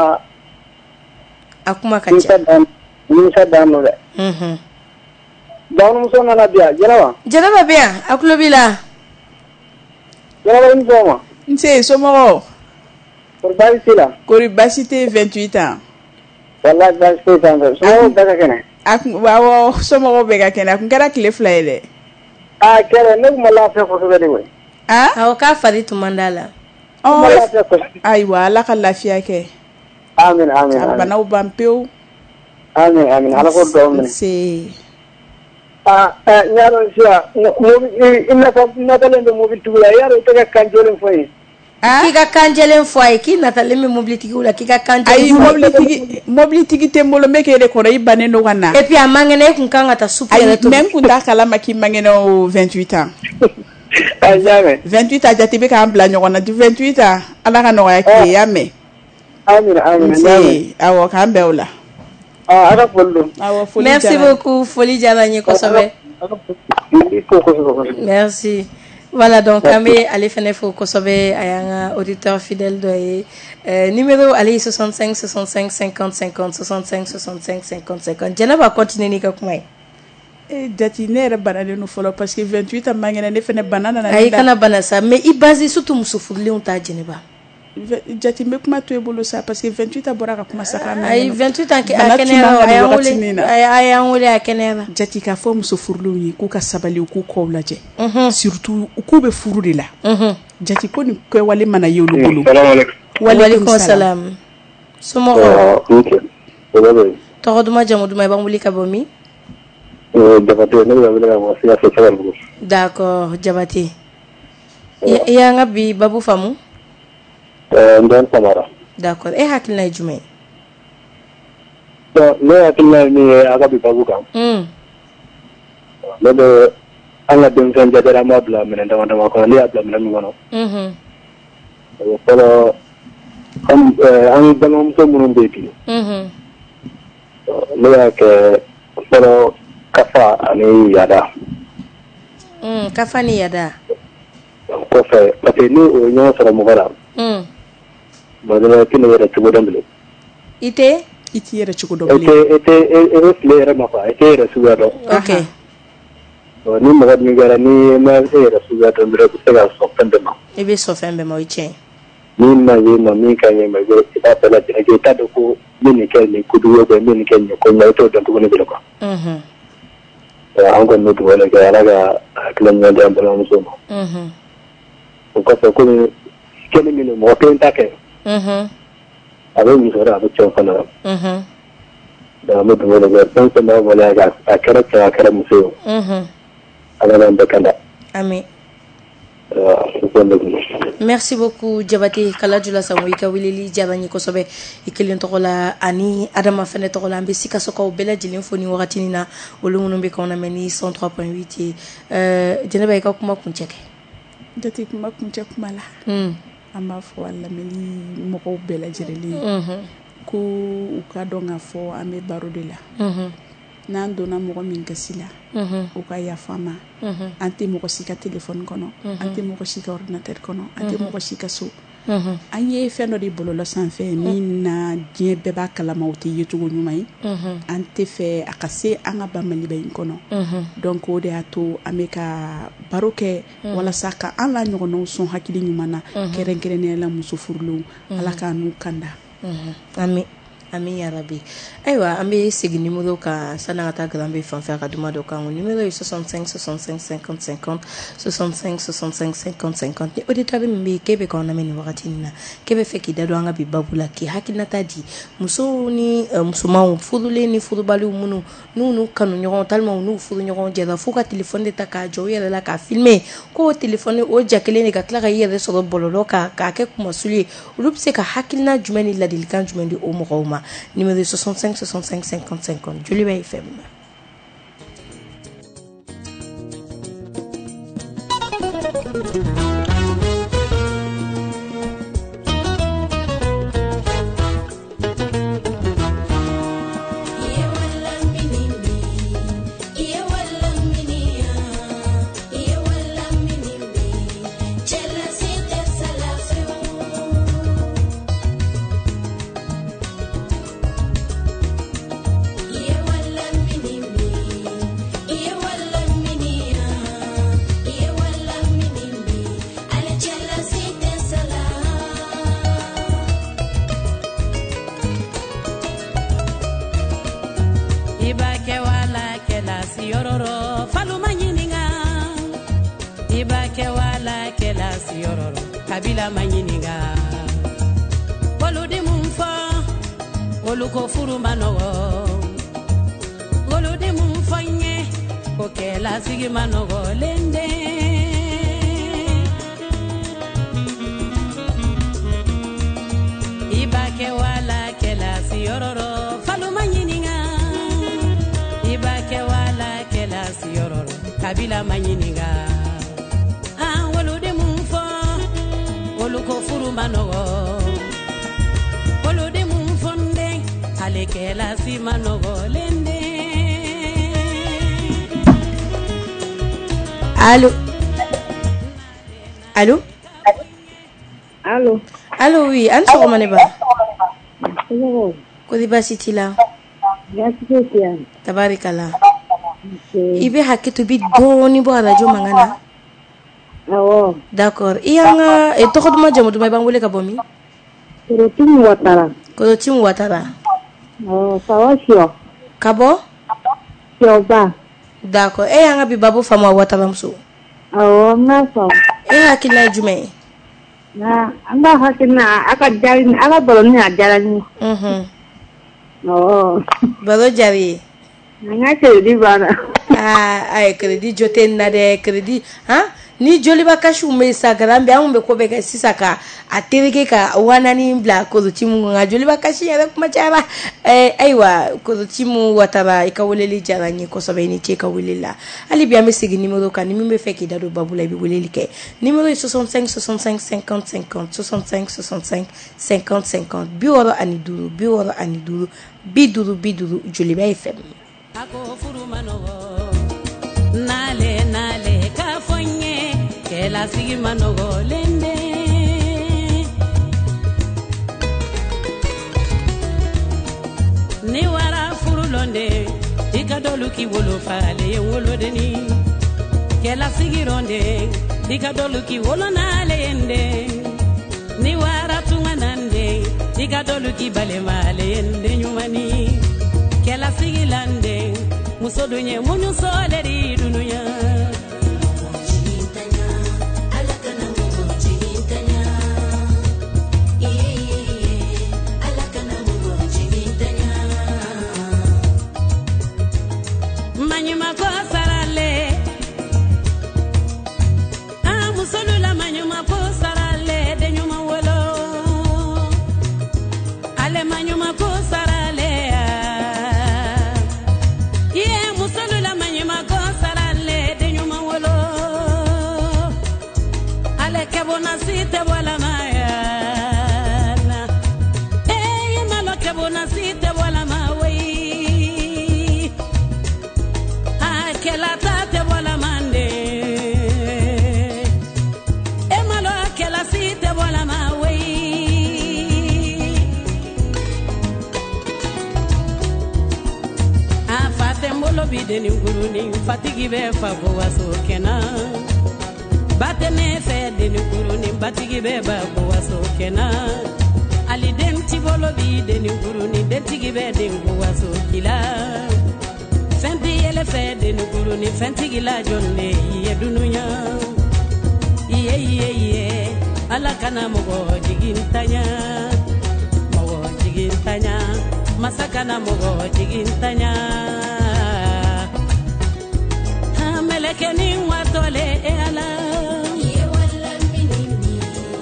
a kuma ka ca nimisa dan don dɛ dɔgɔnimuso nana bi yan Jɛnɛba bɛ yan a tulo b'i la Jɛnɛba i ni sɔgɔma nse somɔgɔw kori baasi t'i la kori baasi tɛ 28 ans wallahi baasi foyi t'an fɛ somɔgɔw bɛɛ ka kɛnɛ awɔ somɔgɔw bɛɛ ka kɛnɛ a kun kɛra tile 2 ye dɛ kɛra ne tun ma lafiya kosɛbɛ de koyi awɔ k'a fari tun man d'a la ayiwa ala ka lafiya kɛ amin ka banaw ban pewu amin ala ko dugawu minɛ ɲa dɔn sisan i natalen bɛ mobili tugu la i y'a dɔn i tɛ ka kan jɔlen fɔ n ye Kika kanjelen foi ki natale me mobilitigi wala kika kanjelen. Ay mobilitigi tembolo meke de kora ibane no wana. Et puis a mangene kun kanga ta soupe le to. Men kun da kala maki mangene 28 ans. 28 ans jati be ka ambla nyona 28 ans ala ka no ya ki ya me. Amin. Awo ka mbewla. Ala follo. Merci beaucoup Foli Diabanye Kosobe. Merci. Voilà donc Amé allez fenefo Kosobe ayanga auditeur fidèle de numéro allez 65 65 50 50 65 65 50 50. Je va continuer ni kakuma. Jati ne banane no follow parce que 28 ans mangena ne fene banana na. Ay kana banasa mais i basé surtout musufurle on ta Geneva. Jati me kuma to ebolo ça parce que 28 ans bora ka kuma saka na. Ay 28 ans ki akenera ay wole akenera. Jati ka fo musufurle yi ku ka sabali ku ko laje. Surtout ku be furu de la. Jati ko ni ko wale mana yolu bolo. Wa alaykum salam. Sumo. To duma jamu duma ba muli ka bomi. D'accord, Jabati. Ya ngabi babu famu? Ndan Samara. D'accord. E hakilna jume. Ne hakilna ni agabi babu kam. Lebe anga demsan jadara mabla mena ndama ko ni abla mena ngono. Pero ang dalom so munun beti. Le ke pero kafa ani yada. Kafa ni yada. Ko fe pati ni o nyo sara mugara. Badala kini yara chugo dambele. Ite yara chugo dambele. Ete yara mafa, ete yara suga do. Okay. Ni magad ni gara ni ma yara suga dambele ko sega sofembe ma. Ebe sofembe ma iche. Ni ma mi ka ni ma go ita pala ke ta do ko ni ke ni kudu go ni ke ni ko na to dan ko ni ko. An ko no to wala ga ala ga klan na da bala muso. Ko ko ko kene ni mo ko intake. Abe mi sora abe chofana. Da mo do wala tanto na wala ga akara museo. Ala nda kanda. Amen. Merci beaucoup Jabati Kaladjula Samoika Wilili Diabanye Kosobe ikelen tokola ani Adama Fene tokola ambe sika soka obela jilin foni wakati na olumu mbe kona meni 103.8 jeneba ika kuma kuncheke Jati kuma kuncheke mala amba fo wala meli moko obela jireli ko ukadonga fo ame barodela nan dona moko min kasila uka ya fama anti moko sika téléphone kono anti moko sika ordinateur kono anti moko sika so anye feno di bolola sanfé min na die beba kala mawti yetugo nyumay anti fe akase anga bamali bayin kono donc o de ato ameka baroke wala saka ala nyono son hakili nyumana kerenkerene la muso furlu ala kanu kanda Ami ya Rabbi. Aywa ambe segi numéro ka sanata grambe fanfa ka duma do ka numéro 65 65 50 50 65 65 50 50 ni auditeur be mbe kebe ka na meni wakati na kebe feki dado anga bi babula ki hakina tadi muso ni musuma fudule ni fudubalu munu nunu kanu nyoron talma nu fudu nyoron jeda fuka téléphone de ta ka joyela la ka filmer ko téléphone o jakele ni ka klara yere so bololo ka ke kuma suli ulupse ka hakina jumeni la dilikan jumeni o mo numéro 65 65 50 50 Julie FM. Kabila manyininga Goludi mumfa Goluko furu manogo Goludi mumfanye Kokela sigi manogo lende kabila manyininga wolu de mun fo wolu ko furuma nogo wolu de mun fonde ale kela sima nogo lende. Allô? Allô? Allô? Allô, oui. Anne Soromaneba. Kodiba City là. Tabarikala. Ibe hakitu bi doni bo radio mangana. Awo. D'accord. Iyanga e toko duma jamu duma bangole kabomi. Korotimu Watara. Korotimu Watara. Oh, sawa sio. Kabo? Sioba. D'accord. E yanga bi babu fama Watara mso. Awo, ngaso. E hakila jume. Na, anga hakina aka jari aka boloni ajarani. Oh. Balo jari. Nga credit bana. Ay credit jote na de credit. Ha? Ni joli ba kashu me sagarambe ambe ko be sisa ka atereke ka wana ni bla ko timu nga joli ba kashi ya kuma chara aiwa ko timu Watara ikawoleli jara ni ko sobe ni cheka welela ali bia me sigi numéro ka ni me feki dado babula bi weleli ke numéro 65 65 50 50 65 65 50 50 biworo aniduru biduru joli ba FM ako furuma nogo nale ka fonye kela sigi manogo lende ni wara furulonde ikadolu ki wolo fale wolo deni kela sigi ronde ikadolu ki wolo nale yende ni wara tunganande ikadolu ki bale male yende nyumani kela sigi lande musodunye munyu soleri dunuya manyuma ko sarale musolula manyuma ko sarale de nyuma wolo ale manyuma ko sarale musolula manyuma ko sarale de nyuma wolo ale kebona site wala maya malo kebona site wala mawai kela tate wala mande malo kela site wala mawai mbolo bideni nguruni fatigi be fabo waso kena batene fe deni nguruni batigi be babo waso kena ali denti bolo bideni nguruni dentigi be dengo waso kila fendi ele fe deni nguruni fentigi la jonne ye dununya ye ala kana mogo jigintanya masakana mogo jigintanya melekeni watole ala ye wala minimi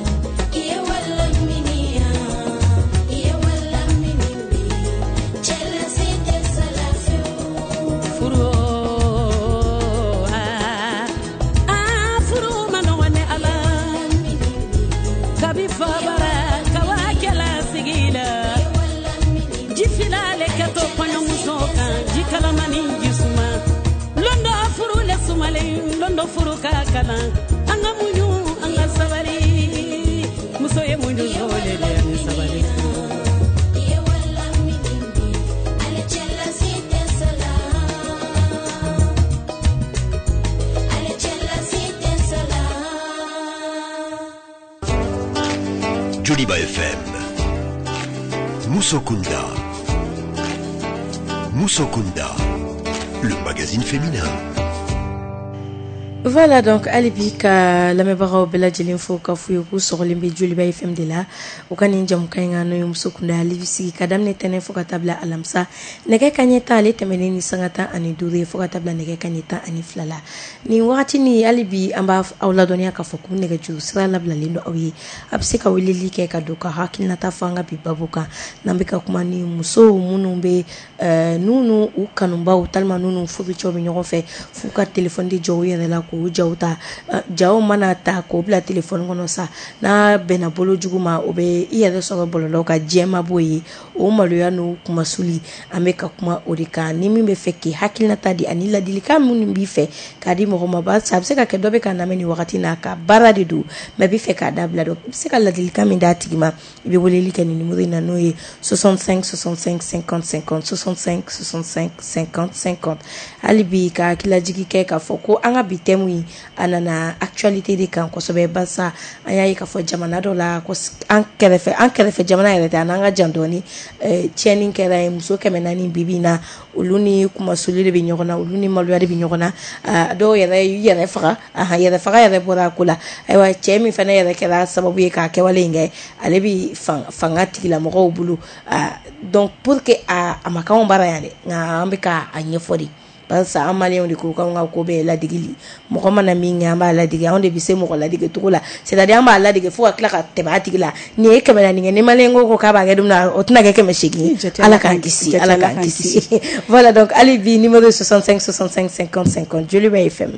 chela site salafio furo furo manone ala kabifa bara kawakela sigila jifilale kato panyo musoka jikala mani jisuma londo furu kakala anga munyu anga sabari muso ye munyu zole le anga sabari ye wala minimbi ale chela site sala Joliba FM Moussokunda le magazine féminin. Voilà donc alibi ka lamɛbagaw bɛɛ lajɛlen fo ka f'u ye k'u sɔgɔlen bɛ Joliba FM de la u ka nin jamukan in kan n'o ye muso kunda alibi sigi ka daminɛ tɛnɛ fo ka taa bila alamisa nɛgɛ kaɲɛ 10 ale tɛmɛnen ni sanga 15 ye fo ka taa bila nɛgɛ kaɲɛ 12 la nin wagati ni alibi an b'a aw ladɔnniya k'a fɔ ko nɛgɛjuru sira labilalen don aw ye a bɛ se ka weleli kɛ ka don ka hakilinata fɔ an ka bi babu kan n'an bɛ ka kuma ni musow minnu bɛ n'u u kanubaw talima n'u furucɛw bɛ ɲɔgɔn fɛ f'u ka telefɔni di jɔ u yɛrɛ la k'u jaw ta jaw mana ta k'o bila telefɔni kɔnɔ sa n'a bɛnna bolo jugu ma o bɛ i yɛrɛ sɔrɔ bɔlɔlɔw ka jɛma bɔ ye o maloya n'o kumasuli an bɛ ka kuma o de kan ni min bɛ fɛ k'i hakilinata di ani ladilikan minnu b'i fɛ k'a di mɔgɔ ma barisa a bɛ se ka kɛ dɔ bɛ ka lamɛn nin wagati n'a ka baara de don mɛ bɛ fɛ k'a dabila dɔn i bɛ se ka ladilikan min d'a tigi ma i bɛ weleli kɛ nin numéro in na n'o ye 65 65 50 50 65 65 50 50 hali bi ka hakililajigi kɛ k'a fɔ ko an ka bi thème yi a nana actualité de kan kosɛbɛ barisa an y'a ye k'a fɔ jamana dɔ la ko an kɛrɛfɛ jamana yɛrɛ tɛ an ka jan dɔɔni tiɲɛni kɛra ye muso 400 bibi na olu ni kumasuli de bɛ ɲɔgɔn na olu ni maloya de bɛ ɲɔgɔn na dɔw yɛrɛ faga yɛrɛ faga yɛrɛ bɔra a ko la ayiwa cɛ min fana yɛrɛ kɛra sababu ye k'a kɛwale in kɛ ale bɛ fanga tigilamɔgɔw bolo donc pour que a ma k'anw baara yan dɛ nka an bɛ k'a ɲɛfɔ de barisa an maliyɛnw de ko k'anw ka ko bɛɛ ye ladigili mɔgɔ mana min kɛ an b'a ladege anw de bɛ se mɔgɔ ladege cogo la c'est-à-dire an b'a ladege fo ka tila ka tɛmɛ a tigi la nin ye 400 kɛ ni maliyɛn ko k'a b'a kɛ don min na o tɛna kɛ 800 ala k'an kisi ala k'an kisi voilà donc hali bi numéro 65 65 50 50 Joliba FM.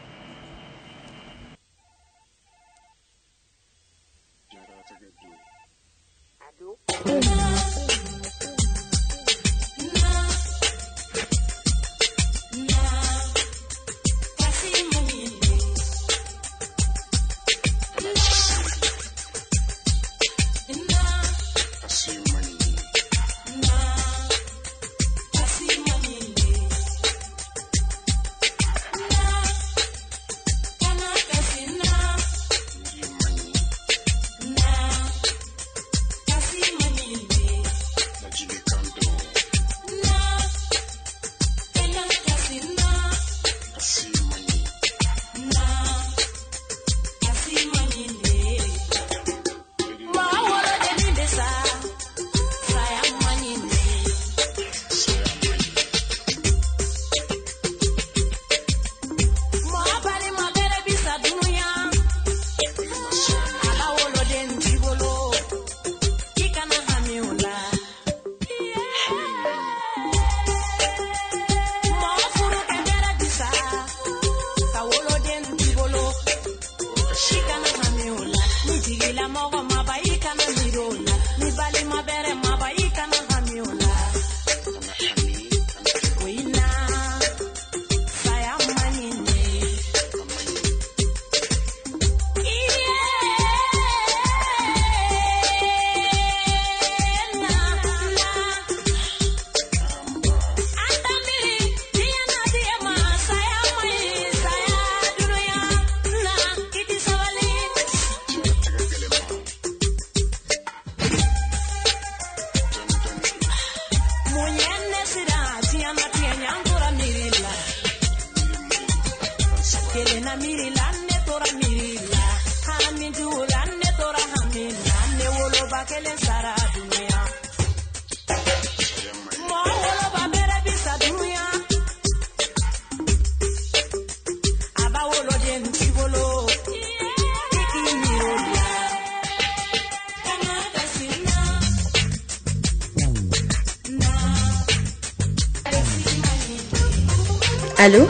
Allô?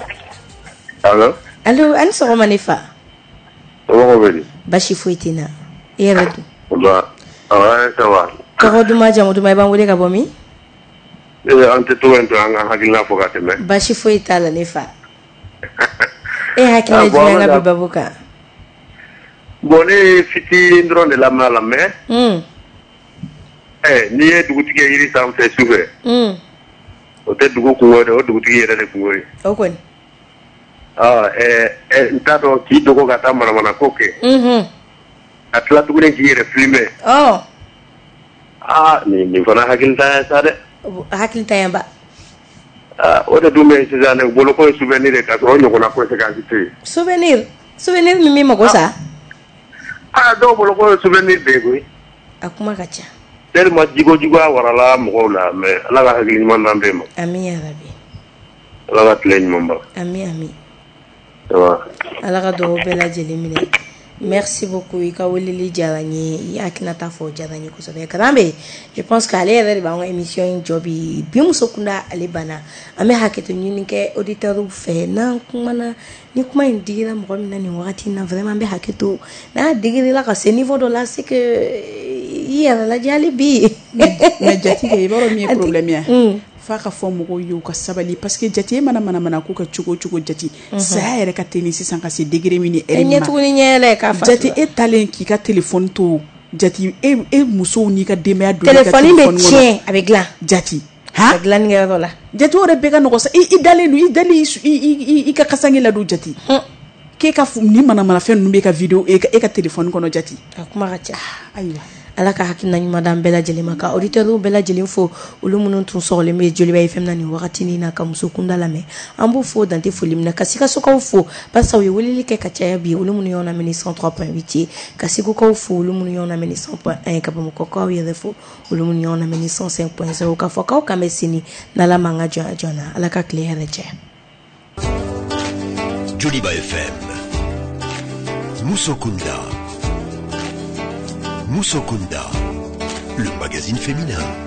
Allô? Allô, an sɔgɔma ne fa? Tɔgɔ bɛ di? Basi foyi tɛ n na. I yɛrɛ dun? Ça va. Tɔgɔ duman jamu duman i b'an wele ka bɔ min? An tɛ tɔgɔ in to an ka hakilina fɔ ka tɛmɛ. Basi foyi t'a la ne fa. E hakilina jumɛn an ka bi babu kan? Bon ne ye fitinin dɔrɔn de lamɛn a la mais n'i ye dugutigi ye yiri sanfɛ sufɛ o tɛ dugu kungo ye o dugutigi yɛrɛ de kungo ye. O kɔni. N t'a dɔn k'i dogo ka taa manamana ko kɛ. A tila tuguni k'i yɛrɛ filmer. Nin fana hakilitanya sa dɛ. Hakilitanya ba. o de dum be sisan ne bolo ko souvenir de ka so nyoko na conséquence te souvenir mi mako sa do bolo ko souvenir de ko akuma kacha tellement jigo warala mo la mais ala ga hakili man nan be ma amin ya rabbi ala ga tlen mo ba amin wa ala ga do bela jelimine merci beaucoup ika wolili jarani yakina tafo jarani ko sobe karambe je pense qu'aller avec ba émission in jobi bimu sokunda ale bana ame haketo nyini ke auditeur fe na kumana ni kuma indigira mo mina ni wakati na vraiment be haketo na digiri la ka ce niveau de là c'est que hier la jali bi mais jati ke ibaro mi problème ya fa ka fo mo yo ka sabali parce que jati mana ko ka chugo jati sa yere ka tenisi san ka se degré mini elma nyatu ni nyele ka fa jati e talent ki ka téléphone to jati e muso ni ka demea do téléphone be tien avec là jati ha glan ngero la jati ore be ka no sa i dali ka kasangi la do jati ke ka ni mana fe no be ka video e ka téléphone kono jati akuma ka cha aywa ala ka hakina ni madame bela jelima ka auditeur bela jelim fo ulu munun tun soxle me Joliba FM nani wakati ni na ka musukunda la me ambu fo dante folim na kasika soka fo pasa we wulili ke ka chaya bi ulu munu yona meni 103.8 kasiko ko fo ulu munu yona meni 100.1 ka bamu ko ko yele fo ulu munu yona meni 105.0 ka fo ka mesini na la manga jona ala ka clear je Joliba FM Musokunda, le magazine féminin.